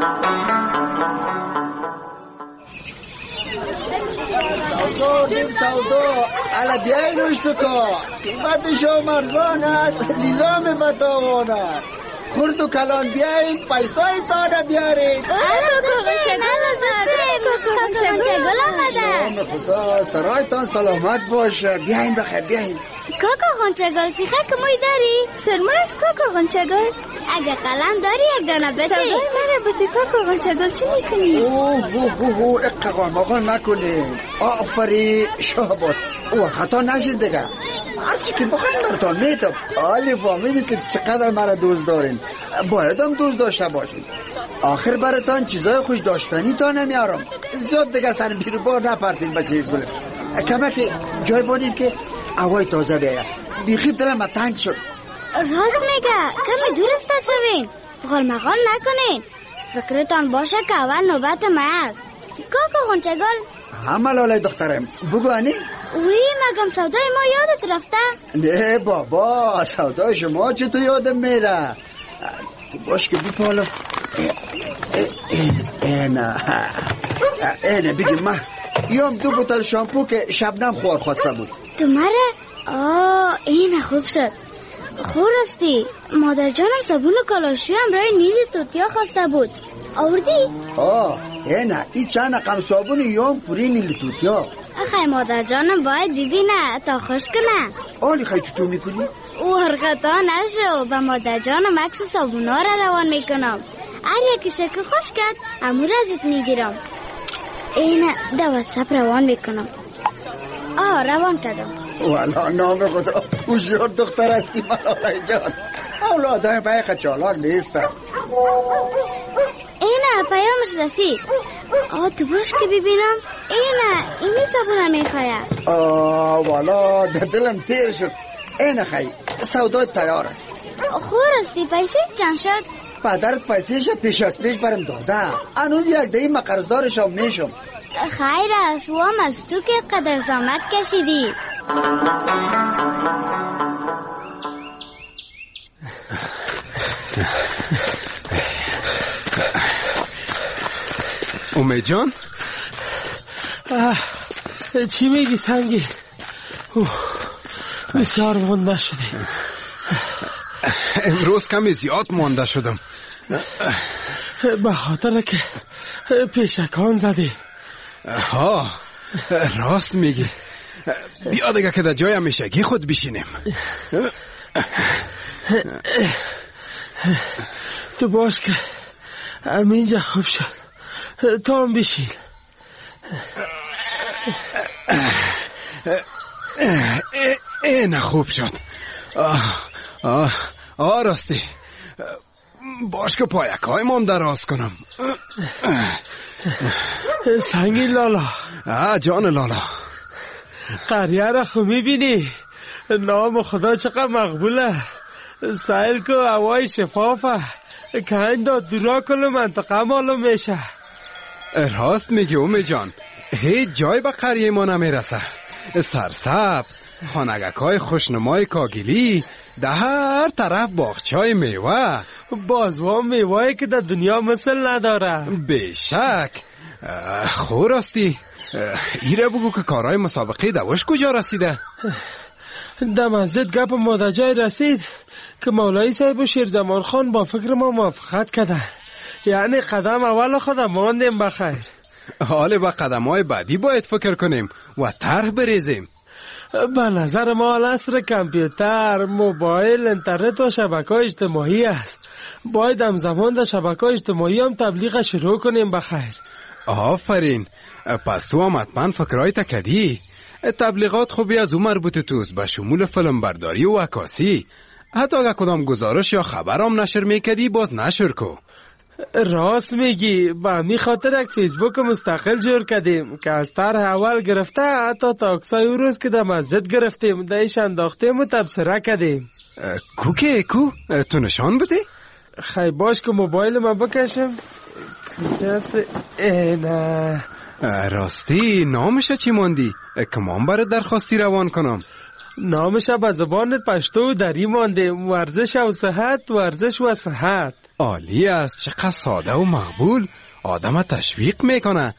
سودا دیم سودا علا بیای نوشتو که قیمت شما مرزان است، نظام بتاوان است. خورد و کلان بیاین پیسای تانه بیارین. آره کوکو چگل آزاده کوکو چگل آمده. نام خدا سرایتان سلامت باشه. بیاین بخیر بیاین. کوکو غنچگل سیخه که موی داری؟ سرما است کوکو غنچگل. اگه قلم داری یک دانه بده. سوای منه بده کوکو غنچگل چی میکنی؟ اوه اوه اوه اقاقان مقان نکنین. آفری شاباس او خطا نشید دیگه. هرچی که بخواین براتان میتم. آلی فهمیدید که چقدر مرا دوست دارین. باید هم دوست داشته باشین. آخر براتان چیزای خوش داشتنی تا نمیارم. زیاد دیگه سر بیرو بار نپرتین بچه گله. کمه که جای بانیم که هوای تازه بیاید. بیخی دلم تنگ شد. راست میگه کمی دور استا شوین. غال مغال نکنین. فکرتان باشه که اول نوبت ما است. کوکو غنچگل همه لالای دخترم بگو انی؟ اوی مگم سودای ما یادت رفته؟ نه بابا سودای شما چطور یادم میره؟ باش که بیپالم اینه اینه بگیم ما یوم دو بوتل شامپو که شبنم خوار خواسته بود. تو مره؟ آه اینه خوب شد. خور استی مادر جانم صابون کالاشوی هم رای نیزی توتیا خواسته بود. آوردی؟ آه اینه این چند رقم صابون یوم پوری نیلی توتیا. اخی مادر جانم باید ببینه تا خوش کنه. آلی خیلی چطور میکنی؟ او حرکتا نشو و مادر جانم عکس صابونا را روان میکنم. هر یکی شکل خوش کرد امور ازت میگیرم. اینه در واتساپ روان میکنم. آه روان کردم. والا نام خدا هوشیار دختر هستی ملالای جان. اولاد های پای چالاک نیستن. اینه پیامش رسید. آه تو باش که ببینم. اینه اینی صابونه میخواید. آه والا در دلم تیر شد. اینه خیلی سودای تیار است. خور استی پیسی چند شد؟ پدرت پیسیش پیش از پیش برم داده. هنوز یک دهی من قرضدارشم میشم. خیر است و هم از تو که قدر زحمت کشیدی. امید جان چی میگی سنگی؟ بسیار مانده شده. امروز کمی زیاد مانده شدم به خاطر که پیشکان زدی. ها راست میگی. بیا دیگه که در جای همیشگی خود بشینیم. تو باش که همینجا خوب شد. تو هم بشین. اینه خوب شد. آه آه آه راستی باش که پایک های من دراز کنم. سنگی لالا. آه جان لالا. قریه را خو میبینی؟ نام خدا چقدر مقبوله. سایل که هوای شفافه که این داد دورا کل منطقه معلوم میشه. راست میگی اومی جان. هیچ جای به قریه ما نمیرسه. سرسبز خانگک های خوشنمای کاگیلی ده هر طرف باغچای میوه. بازوا میوهی که در دنیا مثل نداره. بیشک. خور راستی ایره بگو که کارهای مسابقه دوش کجا رسیده؟ در مسجد گپ مادر جای رسید که مولای صاحب و شیرزمان خان با فکر ما موافقت کردن. یعنی قدم اول خودم ماندیم بخیر. حالا با قدم های بعدی باید فکر کنیم و طرح بریزیم. به نظر ما عصر کامپیوتر، موبایل، اینترنت و شبکه‌های اجتماعی است. باید همزمان در شبکه‌های اجتماعی هم تبلیغ شروع کنیم بخیر. آفرین. پس تو هم حتما فکرهای تکدی. تبلیغات خوبی از اون مربوط توست به شمول فیلم برداری و عکاسی. حتی اگه کدام گزارش یا خبر هم نشر میکدی باز نشر کو. راست میگی، با می خاطر یک فیسبوک مستقل جور کردیم که از طرح اول گرفته حتی تا اکسای او روز که در مسجد گرفتیم دایش انداختیم و تبصره کردیم. کو که کو؟ تو نشان بده؟ خیلی باش که موبایل ما بکشم. کجاست؟ نه راستی نامش چی موندی؟ که من برای درخواستی روان کنم. نامش به زبان پشتو دری مانده، ورزش و صحت، ورزش و صحت. عالی است، چقدر ساده و مقبول، آدم تشویق میکنه.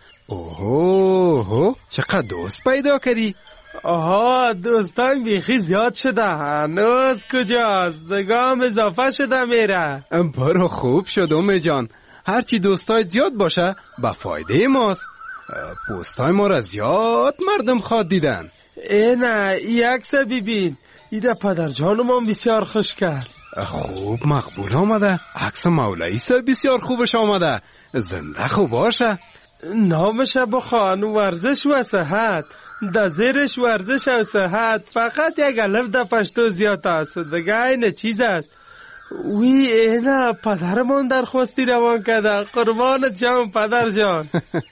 اوه چقدر دوست پیدا کردی. آها دوستان بیخی زیاد شده، هنوز کجاست؟ دگام اضافه شده میره. برو خوب شد اومه جان، هرچی دوستای زیاد باشه به فایده ماست. پوستای ما را زیاد مردم خواد دیدن. اینه ای عکس ببین، ایده پدر جانم بسیار خوش کرد. خوب مقبول آمده، عکس مولوی صاحب بسیار خوبش آمده، زنده خوب باشه. نامش بخوان، ورزش و صحت، در زیرش ورزش و صحت فقط یک الف در پشتو زیاد است، دیگه این چیز است. وی اینا پدرمون درخواستی روان کرده، قربانت جان پدر جان.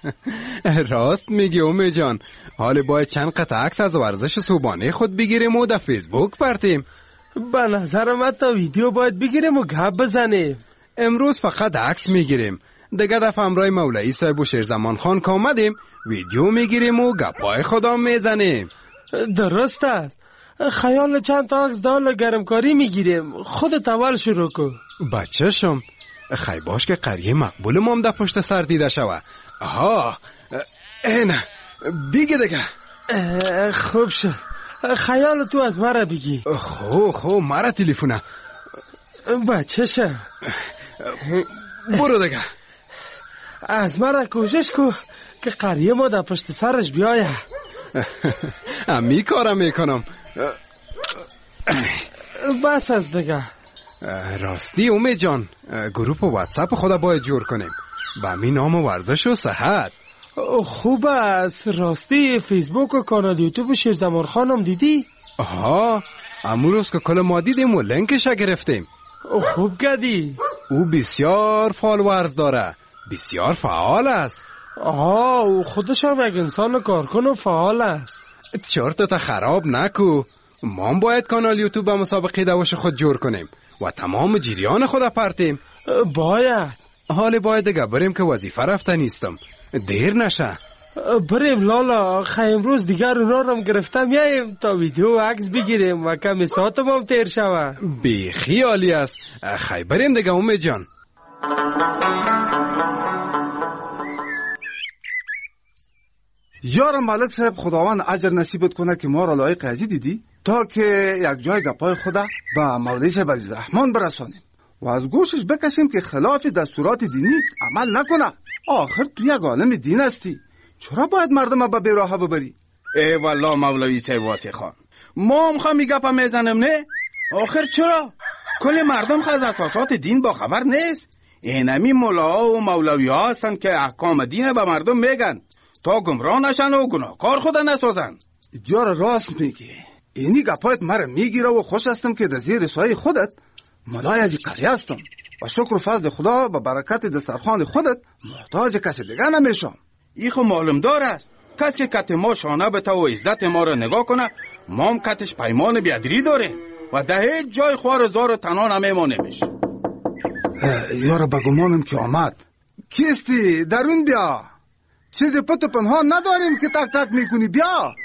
راست میگی اومه جان، حال باید چند قطع عکس از ورزش صبحانه خود بگیریم و در فیسبوک پرتیم. به نظرم تا ویدیو باید بگیریم و گپ بزنیم. امروز فقط عکس میگیریم، دیگه دفعه امرای مولوی صاحب و شیرزمان خان که آمدیم ویدیو میگیریم و گپای خدا میزنیم. درست است، خیال چند تا عکس دال گرمکاری میگیریم. خودت اول شروع کن. بچه شم، خی باش که قریه مقبول مام در پشت سر دیده شوه. آها اینه بیگه دیگه. خوب شد، خیال تو از مرا بگی. خو خو مرا تلیفونه. بچه شم برو دیگه. از مرا کوشش کو که قریه ما در پشت سرش بیایه. امی کارم میکنم. بس از دیگه. راستی اومه جان، گروپ واتساپ خدا باید جور کنیم با امی نام ورزش و صحت. خوب است. راستی فیسبوک و کانال یوتیوب شیرزمان خانم دیدی؟ آها امروز که کل ما دیدیم و لینکش گرفتیم. خوب کردی. او بسیار فالوورز داره، بسیار فعال است. آها او خودش هم یک انسان کارکن و فعال است. چرتت خراب نکو، ما باید کانال یوتیوب و مسابقه دوش خود جور کنیم و تمام جریان خود پرتیم. باید. حالی باید دیگه بریم که وظیفه رفته نیستم، دیر نشه. بریم لالا، خیلی امروز دیگر اونا رو گرفتم یایم تا ویدیو و عکس بگیریم و کمی ساعتم هم تیر شوه. بی خیالی است، خیلی بریم دیگه اومه جان. یارم ملک صاحب خداوند اجر نصیبت کنه که ما را لایق ازی دیدی تا که یک جای گپای خدا با مولوی صاحب عزیز رحمان برسانیم و از گوشش بکشیم که خلاف دستورات دینی عمل نکنه. آخر تو یک عالم دین هستی، چرا باید مردم به بیراه ببری؟ ای والله مولوی صاحب واسه خان، ما هم خواهی گپا میزنم نه؟ آخر چرا؟ کل مردم از اساسات دین با خبر نیست. اینمی مولا و مولوی ها هستن که احکام دین به مردم میگن تا گمراه نشن و گناهکار خود نسازن. دیار راست میگی، اینی گپایت مرا میگیره و خوش هستم که در زیر سایه خودت ملای ازی قریه هستم و شکر و فضل خدا و برکت دسترخوان خودت محتاج کسی دیگه نمیشم. ای خو معلوم دار است، کس که کت ما شانه بته و عزت ما را نگاه کنه ما هم کتش پیمان بیادری داره و ده هیچ جای خوار زار تنها نمیمانیمش. یارو بگمانم که آمد. کیستی؟ درون بیا، چیزی پت و پنهان نداریم که تک تک میکنی. بیا.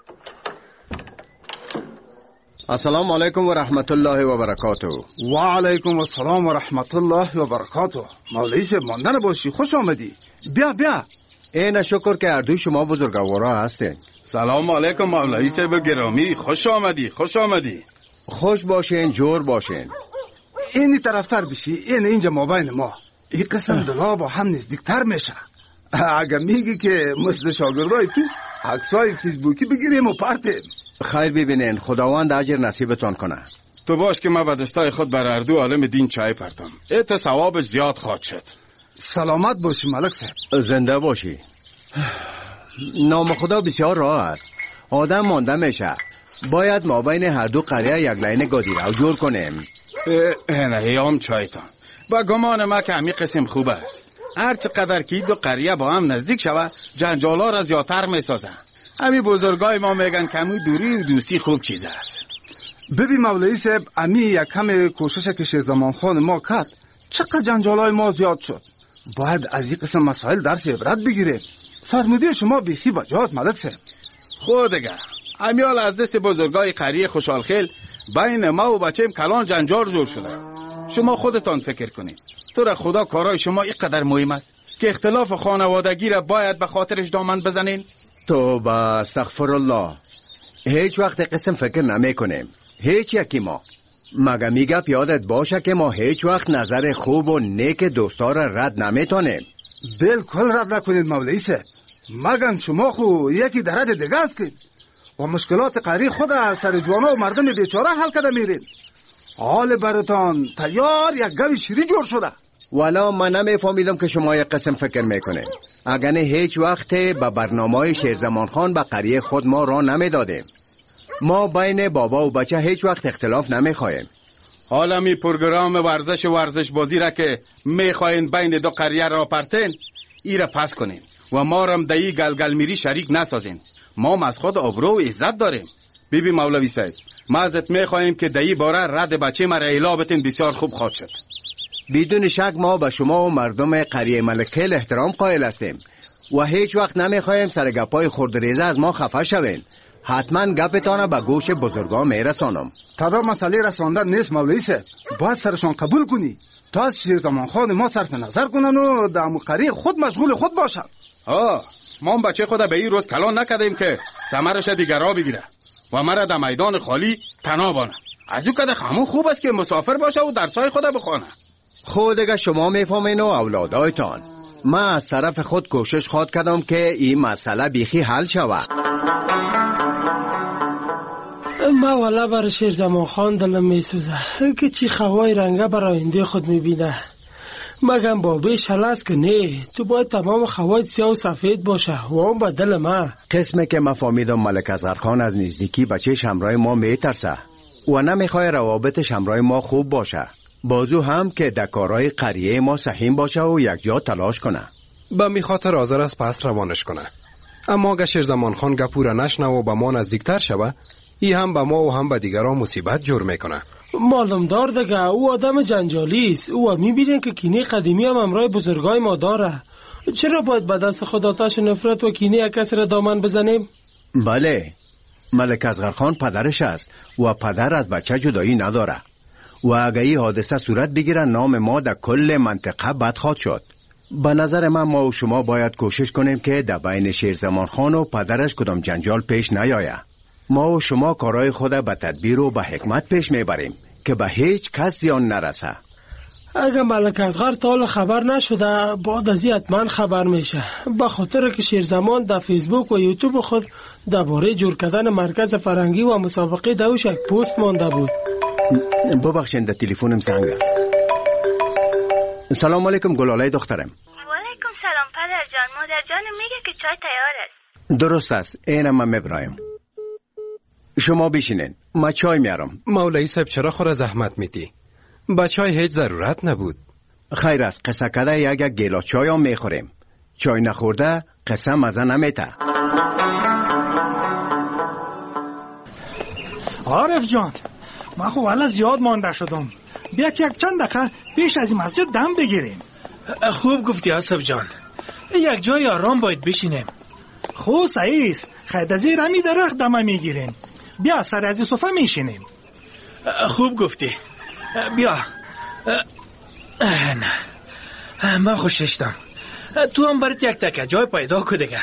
السلام علیکم و رحمت الله و برکاته. و علیکم السلام و رحمت الله و برکاته. مولوی صاحب ماندن باشی، خوش آمدی. بیا بیا. این شکر که اردوی شما بزرگوارا هستین. سلام علیکم مولوی صاحب گرامی، خوش آمدی خوش آمدی. خوش باشین، جور باشین. اینی طرفتر بشی، این اینجا مابین ما. این قسم دلا با هم نزدیکتر میشه. اگر میگی که مثل شاگردای تو عکسای فیسبوکی بگیریم و پرتیم. خیر ببینین، خداوند اجر نصیبتان کنه. تو باش که من بدستای خود بر اردو عالم دین چای پرتم، ایت ثوابش زیاد خواهد شد. سلامت باشی ملک صاحب. زنده باشی. نام خدا بسیار راه است، آدم مانده میشه. باید ما بین هر دو قریه یک لاین گادی رو جور کنیم. نه هم چایتان با گمان ما که همین قسم خوب است. هر چقدر که دو قریه با هم نزدیک شود جنجالا را زیادتر می سازن. همین بزرگای ما میگن که همین دوری و دوستی خوب چیز است. ببین مولوی صاحب، امی یک کم کوشش که شیرزمان خان ما کرد چقدر جنجالای ما زیاد شد. باید از این قسم مسائل درس عبرت بگیره. فرمودی شما بیخی بجاست ملک صاحب. خود دیگه امیال از دست بزرگای قریه خوشحالخیل بین ما و بچه‌م کلان جنجال جور شده. شما خودتان فکر کنید. تو را خدا کارای شما اینقدر مهم است که اختلاف خانوادگی را باید به خاطرش دامن بزنین؟ توبه استغفر الله. هیچ وقت قسم فکر نمی کنیم. هیچ یکی ما. مگه میگه یادت باشه که ما هیچ وقت نظر خوب و نیک دوستا را رد نمیتونیم. بالکل رد نکنید مولوی صاحب. مگن شما خو یکی درد دیگه است که و مشکلات قری خود از سر جوانا و مردم بیچاره حل کرده میرین. حال براتان تیار یک گوی شیری جور شده. والا من نمیفهمیدم که شما یک قسم فکر میکنه. اگر هیچ وقت به برنامه شیرزمان خان به قریه خود ما را نمیدادیم. ما بین بابا و بچه هیچ وقت اختلاف نمیخوایم. حالا می پروگرام ورزش و ورزش بازی را که میخواین بین دو قریه را پرتین ای را پس کنین و ما رم دایی گلگل میری شریک نسازین. ما از خود آبرو و عزت داریم. بیبی مولوی صاحب، ما ازت میخوایم که دایی باره رد بچه مرا اعلا بتین. بسیار خوب خواهد شد. بدون شک ما به شما و مردم قریه ملک خیل احترام قائل هستیم و هیچ وقت نمیخوایم سر گپای خردریزه از ما خفه شوین. حتما گپتان به گوش بزرگا میرسانم. تدا مسئله رساندن نیست مولوی صاحب. باید سرشان قبول کنی تا از شیرزمان خان ما صرف نظر کنن و در قریه خود مشغول خود باشن. آه ما بچه خود به این روز کلان نکردیم که ثمرش دیگرا بگیره و مرا در میدان خالی تنها بانه. از او کده خمون خوب است که مسافر باشه و درسای خود بخونه. خود اگه شما میفهمین و اولادایتان. من از طرف خود کوشش خواد کردم که این مسئله بیخی حل شود. ما والا بر شیرزمان خان دلم میسوزه که چی خوای رنگه بر آینده خود میبینه. مگم بابیش حل است که نه، تو باید تمام خوایت سیاه و سفید باشه و اون با دل ما. قسمه که ما فهمیدم ملک اصغرخان از نزدیکی بچهش همراه ما میترسه و نمیخواه روابطش همراه ما خوب باشه. بازو هم که دکارای قریه ما سحیم باشه و یک جا تلاش کنه. با می خاطر حاضر است پس روانش کنه. اما اگه شیرزمان خان گپوره نشنه و با ما نزدیکتر شوه، ای هم با ما و هم با دیگران مصیبت جور میکنه. معلوم دار دیگه او آدم جنجالی است. او میبینه که کینه قدیمی هم امرای بزرگای ما داره. چرا باید به دست خود آتش نفرت و کینه کسی را دامن بزنیم؟ بله، ملک اصغرخان پدرش است و پدر از بچه جدایی نداره و اگه این حادثه صورت بگیره نام ما در کل منطقه بد خواهد شد. به نظر من ما و شما باید کوشش کنیم که در بین شیرزمان خان و پدرش کدام جنجال پیش نیاید. ما و شما کارهای خود به تدبیر و به حکمت پیش میبریم که به هیچ کس زیان نرسه. اگه ملک اصغر تا حالا خبر نشده بعد از این حتما خبر میشه، به خاطر که شیرزمان در فیسبوک و یوتیوب خود درباره جور کردن مرکز فرنگی و مسابقه دوش یک پست مانده بود. ببخشید در تلفنم زنگ است. سلام علیکم گلاله دخترم. و علیکم سلام پدر جان. مادر جان میگه که چای تیار است. درست است، اینم من میبرایم. شما بشینین، ما چای میارم. مولوی صاحب چرا خور زحمت میدی؟ با چای هیچ ضرورت نبود. خیر است، قصه کده یک یک گیلاس چای هم میخوریم. چای نخورده قصه مزه نمیته. عارف جان، ما خو والا زیاد مانده شدم. بیا که یک چند دقیقه پیش از این مسجد دم بگیریم. خوب گفتی آصف جان، یک جای آرام باید بشینیم. خو صحیح است، خیلی از این رمی درخت دمه میگیریم. بیا سر از این صفحه میشینیم. خوب گفتی، بیا. نه من خوششتم. تو هم برات یک تکه جای پیدا که دیگه.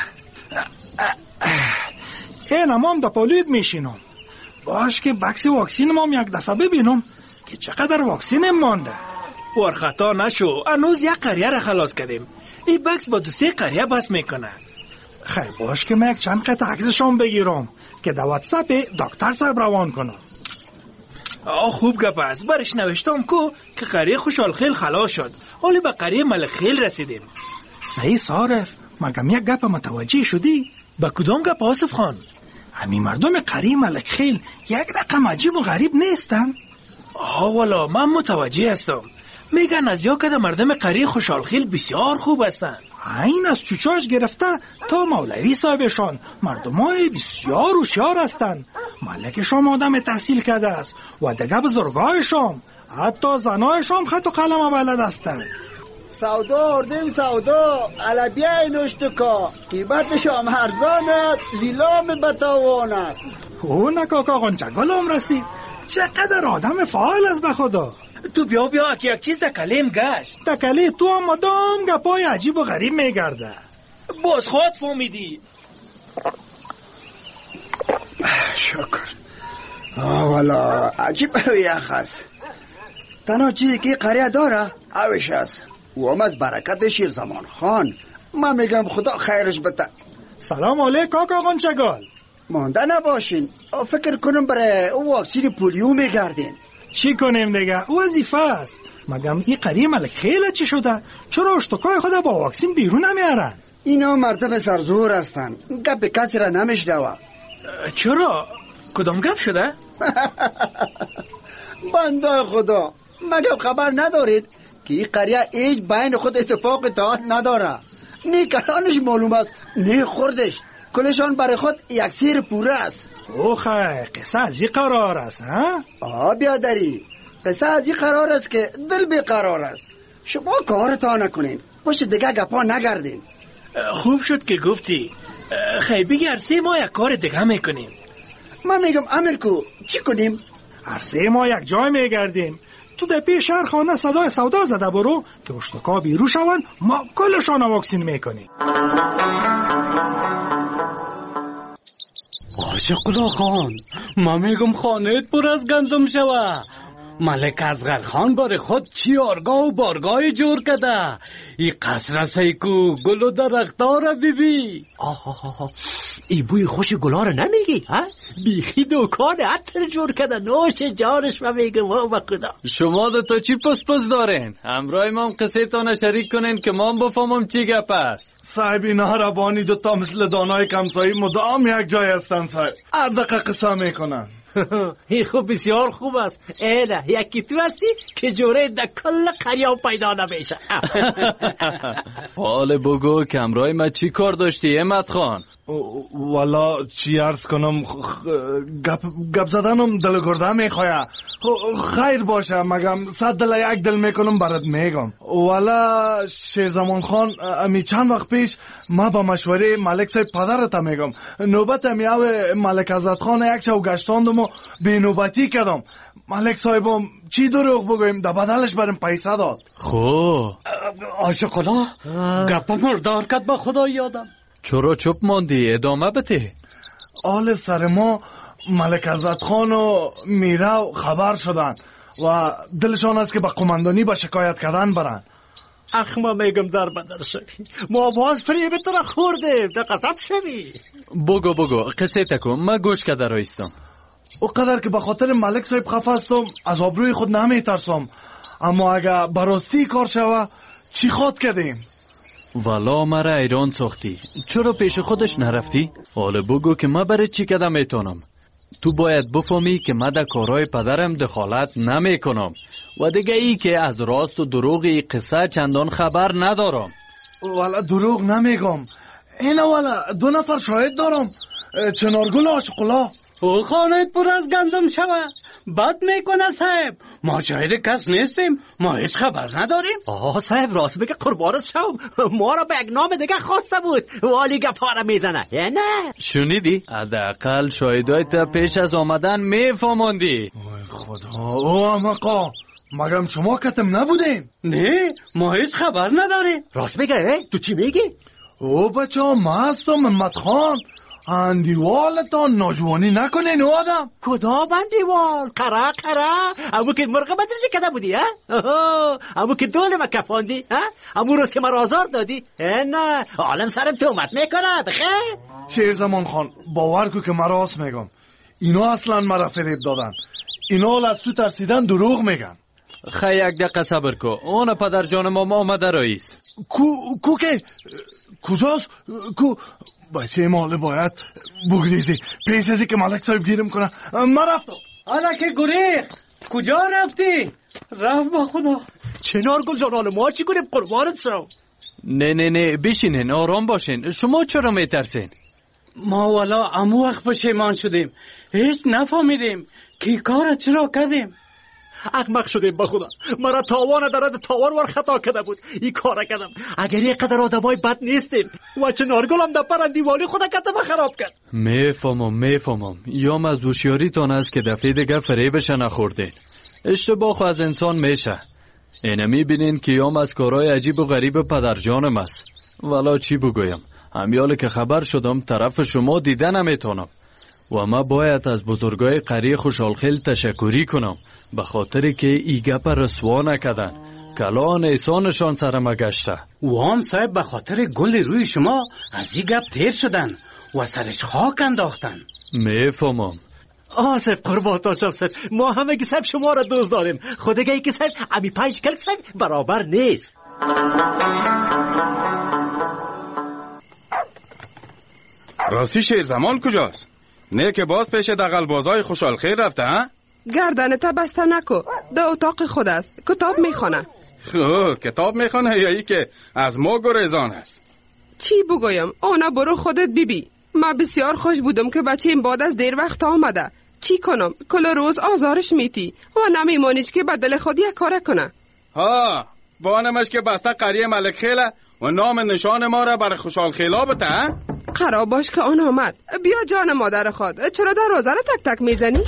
این هم در پالوید میشینم. باش که بکس واکسین هم یک دفعه ببینم که چقدر واکسین مانده. ورخطا نشو، هنوز یک قریه را خلاص کردیم. این بکس با دو سه قریه بس میکنه. خیلی باش که من یک چند قطع عکسشون بگیرم که در واتساپ دکتر صاحب روان کنم. آه خوب گپ است. برش نوشتم کو که قریه خوشحال خیل خلاص شد، حالی به قریه ملک خیل رسیدیم. صحیح صارف، مگم یک گپ متوجه شدی؟ با کدام گپ آصف خان؟ همین مردم قریه ملک خیل یک رقم عجیب و غریب نیستن؟ آه والا من متوجه هستم. میگن از یا کده مردم قریه خوشحالخیل بسیار خوب هستند. این از چوچاش گرفته تا مولوی صاحبشان مردمای بسیار هوشیار هستند. ملکشان آدم تحصیل کرده است و دیگه بزرگایشان حتی زنایشان خط و قلم بلد هستند. سودا اردیم سودا علبیه نوشتکا قیمتش هم ارزان لیلام بتاوان است. او نکاکا غنچگل هم رسید. چقدر آدم فعال است به خدا. تو بیا بیا که یک چیز در کلیم گشت. در کلی تو هم مدام گپای عجیب و غریب میگرده. باز خود فهمیدی. شکر. آه والا عجیب یخ است. تنها چیزی که قریه داره اوش است و هم از برکت شیر زمان خان. من میگم خدا خیرش بده. سلام علیکم کاکا غنچگل. مانده نباشین. فکر کنم برای او واکسین پولیو میگردین. چی کنیم دیگه؟ وظیفه است. مگم این قریه ملک خیلی چی شده؟ چرا اشتکای خدا با واکسین بیرون نمیارن؟ اینا مردم سرزور هستن. گپ کسی را نمیشنوه. چرا؟ کدام گپ شده؟ بنده خدا مگم خبر ندارید که این قریه هیچ بین خود اتفاق اطاعت نداره. نه کلانش معلوم است نه خوردش. کلشان برای خود یک سیر پوره است. اوخه قصه از این قرار است ها؟ آه بیادری قصه از این قرار است که دل بی قرار است. شما کارتا نکنین باشه دیگه گپا نگردین. خوب شد که گفتی. خیلی بگی سه ما یک کار دیگه میکنیم. من میگم امیر کو چی کنیم؟ هر سه ما یک جای میگردیم. تو در پیش شهر خانه صدای سودا زده برو که اشتکا بیرو شون ما کلشان واکسین میکنیم. آشقلا خان ما میگم خانهت پر از گندم شوه. ملک اصغر خان بار خود چی آرگاه و بارگاه جور کده. ای قصر سیکو گل و درختار بیبی. آه ای بوی خوش گلا رو نمیگی ها؟ بیخی دوکان عطر جور کده نوش جانش و میگم و خدا. شما دو تا چی پس پس دارین؟ همراه ما هم قصه تانه شریک کنین که ما هم بفهمم چی گپ است. صاحب اینا ربانی دو تا مثل دانای کمسایی مدام یک جای هستن صاحب. هر دقیقه قصه میکنن. این خوب بسیار خوب است. اینه یکی تو هستی که جوره در کل قریه پیدا نمیشه. حال بگو که همراه ما چی کار داشتی احمد خان؟ والا چی عرض کنم گپ گپ زدنم دل گرده میخواه. خیر باشه مگم صد دل یک دل میکنم برات میگم. والا شیرزمان خان امی چند وقت پیش ما با مشوره ملک صاحب پدرت میگم نوبت امی او ملک حضرت خان یک شو گشتاندم و بی نوبتی کردم. ملک صاحبم چی دروغ بگویم در بدلش برم پیسه داد. خو آشقلا گپ مردار کد با خدا یادم. چرا چوب ماندی؟ ادامه بده. آل سر ما ملک حضرت خان و میرا خبر شدن و دلشان است که با قماندانی با شکایت کردن برن. اخ ما میگم در بدر شوی ما باز فریب تو را خوردیم در قصد شوی. بگو بگو قصه تکو ما گوش کده رایستم. او قدر که به خاطر ملک صاحب خفه هستم از آبروی خود نمی ترسم، اما اگه براستی کار شوه چی خواد کردیم؟ والا مرا ایران ساختی. چرا پیش خودش نرفتی؟ حالا بگو که ما برای چی کده میتونم. تو باید بفهمی که من در کارهای پدرم دخالت نمی کنم و دیگه ای که از راست و دروغی قصه چندان خبر ندارم. والا دروغ نمیگم. اینه والا دو نفر شاهد دارم. چنارگل آشقلا. او خانهت پر از گندم شوه. بد میکنه صاحب. ما شاهد کس نیستیم. ما هیچ خبر نداریم. آه صاحب راست بگه قربانت شم. ما را به یک نام دیگه خواسته بود والی گپاره میزنه یا نه؟ شنیدی؟ حداقل شاهدای تا پیش از آمدن میفهموندی. وای خدا. او امقا مگم شما کتم نبودیم؟ نه ما هیچ خبر نداریم. راست بگه تو چی میگی؟ او بچه ها ما هستم محمد خان. اندیوالتان ناجوانی نکنین او آدم. کدام اندیوال؟ قرا قرا امو که مرغ مدرسه کده بودی ها؟ امو که دول ما کفاندی ها؟ امو روز که ما آزار دادی؟ نه عالم سرم تومت میکنه بخیر. شیرزمان خان باور کو که من راست میگم. اینا اصلا مرا فریب دادن. اینا از تو ترسیدن دروغ میگن. خیلی یک دقیقه صبر کو. اون پدر جان ما آمده رئیس. کو کو که کجاست؟ کو بچه ماله باید بگریزی پیش ازی که ملک صاحب گیرم کنه. من رفتم. حالا که گریخ کجا رفتی؟ رفت با خدا. چنارگل جان حالا ما چی کنیم قربانت شم؟ نه نه نه بشینین آرام باشین. شما چرا میترسین؟ ما والا امو وقت پشیمان شدیم، هیچ نفهمیدیم که کار چرا کردیم. احمق شدیم به خدا، مرا تاوان درد تاوان ور خطا کرده بود این کار کردم. اگر یک قدر آدمای بد نیستیم و چنارگل هم در پرندیوالی خود کتم خراب کرد. میفهمم میفهمم یام از هوشیاریتان است که دفعه دیگه فریبش نخورده. اشتباه خو از انسان میشه. اینه میبینین که یام از کارهای عجیب و غریب پدر جانم است. والا چی بگویم، همیاله که خبر شدم طرف شما دیده نمیتونم و ما باید از بزرگای قریه خوشحالخیل تشکری کنم به خاطر که ای گپ رسوا نکردن. کلان احسانشان سرم گشته. وام صاحب به خاطر گل روی شما از این گپ تیر شدن و سرش خاک انداختن. میفهمم. آه صاحب قربان شم صاحب، ما همه که صاحب شما را دوست داریم. خودگاهی که صاحب امی پنج کلک صاحب برابر نیست. راستی شیر زمان کجاست؟ نه که باز پیش دغل بازای خوشحال خیر رفته ها؟ گردنت بسته نکو، در اتاق خود است، کتاب میخونه. خب کتاب میخونه یا ای که از ما گریزان است؟ چی بگویم؟ آنا برو خودت بیبی. من بسیار خوش بودم که بچه این بعد از دیر وقت آمده. چی کنم؟ کل روز آزارش میتی و نمیمانیش که بدل خود یک کار کنه. ها بانمش که بسته قریه ملک خیله و نام نشان ما را بر خوشحال خیلا بته. قرار باش که آن آمد. بیا جان مادر خود، چرا دروازه را تک تک میزنی؟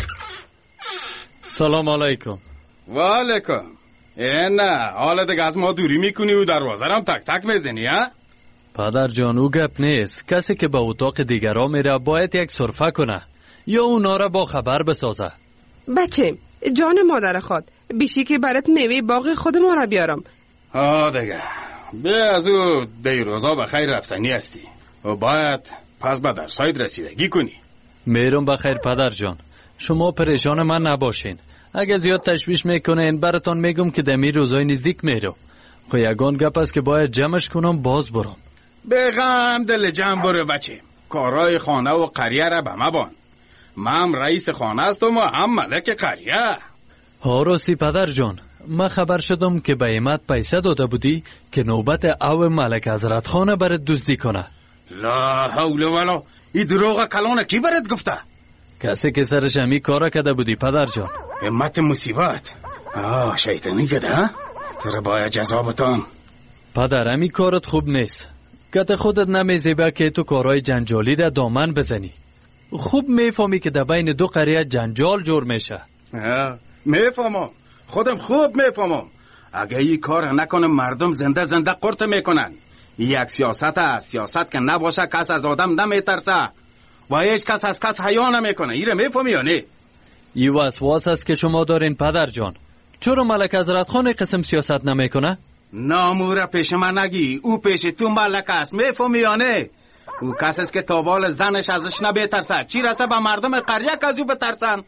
سلام علیکم. و علیکم. نه حالا دیگه از ما دوری میکنی و دروازه را تک تک میزنی ها؟ پدر جان او گپ نیست. کسی که به اتاق دیگران میره باید یک سرفه کنه یا اونا را با خبر بسازه. بچه جان مادر خود، بیشی که برات میوه باغ خود ما را بیارم. ها دیگه به از او دیروزا به خیر رفتنی هستی و باید پس به در ساید رسیدگی کنی. میرم بخیر پدر جان، شما پریشان من نباشین. اگه زیاد تشویش میکنین براتون میگم که دمی روزای نزدیک میرم. خو یگان گپ است که باید جمعش کنم باز برم. بغم دل جمع بره بچه، کارهای خانه و قریه را به ما بان. من رئیس خانه هستم و هم ملک قریه. ها راستی پدر جان، من خبر شدم که به ایمت پیسه داده بودی که نوبت او ملک حضرت خانه برات دزدی کنه. لا حول ولا، این دروغ کلانه کی برات گفته؟ کسی که سرش همی کارا کرده بودی پدر جان. همت مصیبت. آه شیطانی کده ها؟ تر باید جزا بتام. پدر همی کارت خوب نیست. کت خودت نمیزیبه که تو کارهای جنجالی را دامن بزنی. خوب میفهمی که در بین دو قریه جنجال جور میشه. میفهمم، خودم خوب میفهمم. اگه این کار نکنم مردم زنده زنده قرط میکنن. یک سیاست است، سیاست که نباشه کس از آدم نمیترسه و هیچ کس از کس حیا نمیکنه. ایره میفهمی یا نه؟ ای وسواس است که شما دارین پدر جان. چرا ملک حضرت خان قسم سیاست نمیکنه؟ ناموره پیش من نگی، او پیش تو ملک است. میفهمی یا نه؟ او کس است که تابال زنش ازش نبیترسه، چی رسه به مردم قریه که از او بترسن؟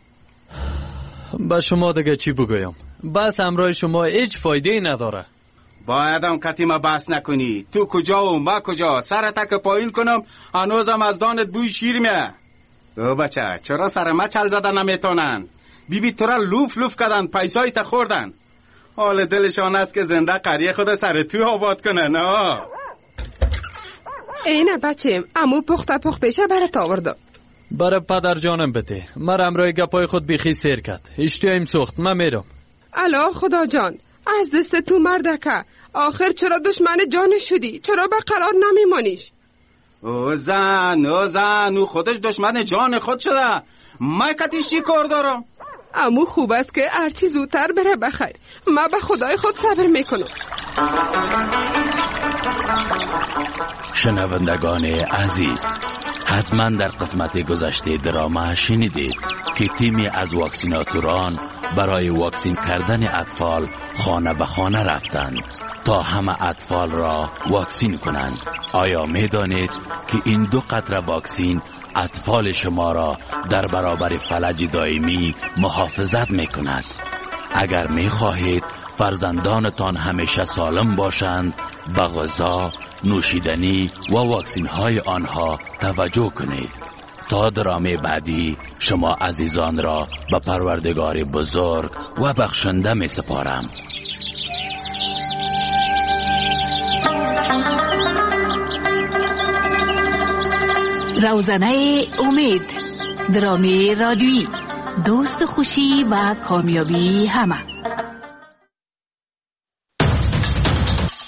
با شما دیگه چی بگویم؟ بس امرای شما هیچ فایده ای نداره. باید هم کتیما بحث نکنی. تو کجا و ما کجا؟ سر تک پایین کنم هنوزم از دانت بوی شیر میه. او بچه چرا سر ما چل زدن نمیتونن؟ بی بی تو را لوف لوف کردن، پیسایی تا خوردن. حال دلشان است که زنده قریه خود سر تو آباد کنن. آه اینه بچه امو پخته پختهشه برات آورده. برای پدر جانم بده. من امرای گپای خود بیخی سیر کرد. اشتیایم سوخت. من میرم. الا خدا جان، از دست تو مردکه. آخر چرا دشمن جان شدی؟ چرا به قرار نمیمانیش؟ او زن او زن او خودش دشمن جان خود شده. من کتیش چی کار دارم؟ امو خوب است که هرچی زودتر بره بخیر. من به خدای خود صبر میکنم. شنوندگان عزیز، حتما در قسمت گذشته دراما شنیدید که تیمی از واکسیناتوران برای واکسین کردن اطفال خانه به خانه رفتند تا همه اطفال را واکسین کنند. آیا می دانید که این دو قطره واکسین اطفال شما را در برابر فلج دائمی محافظت می کند؟ اگر می خواهید فرزندانتان همیشه سالم باشند، به غذا، نوشیدنی و واکسین های آنها توجه کنید. تا درامه بعدی شما عزیزان را به پروردگار بزرگ و بخشنده می سپارم. روزنه امید، درامه رادیویی، دوست خوشی و کامیابی همه.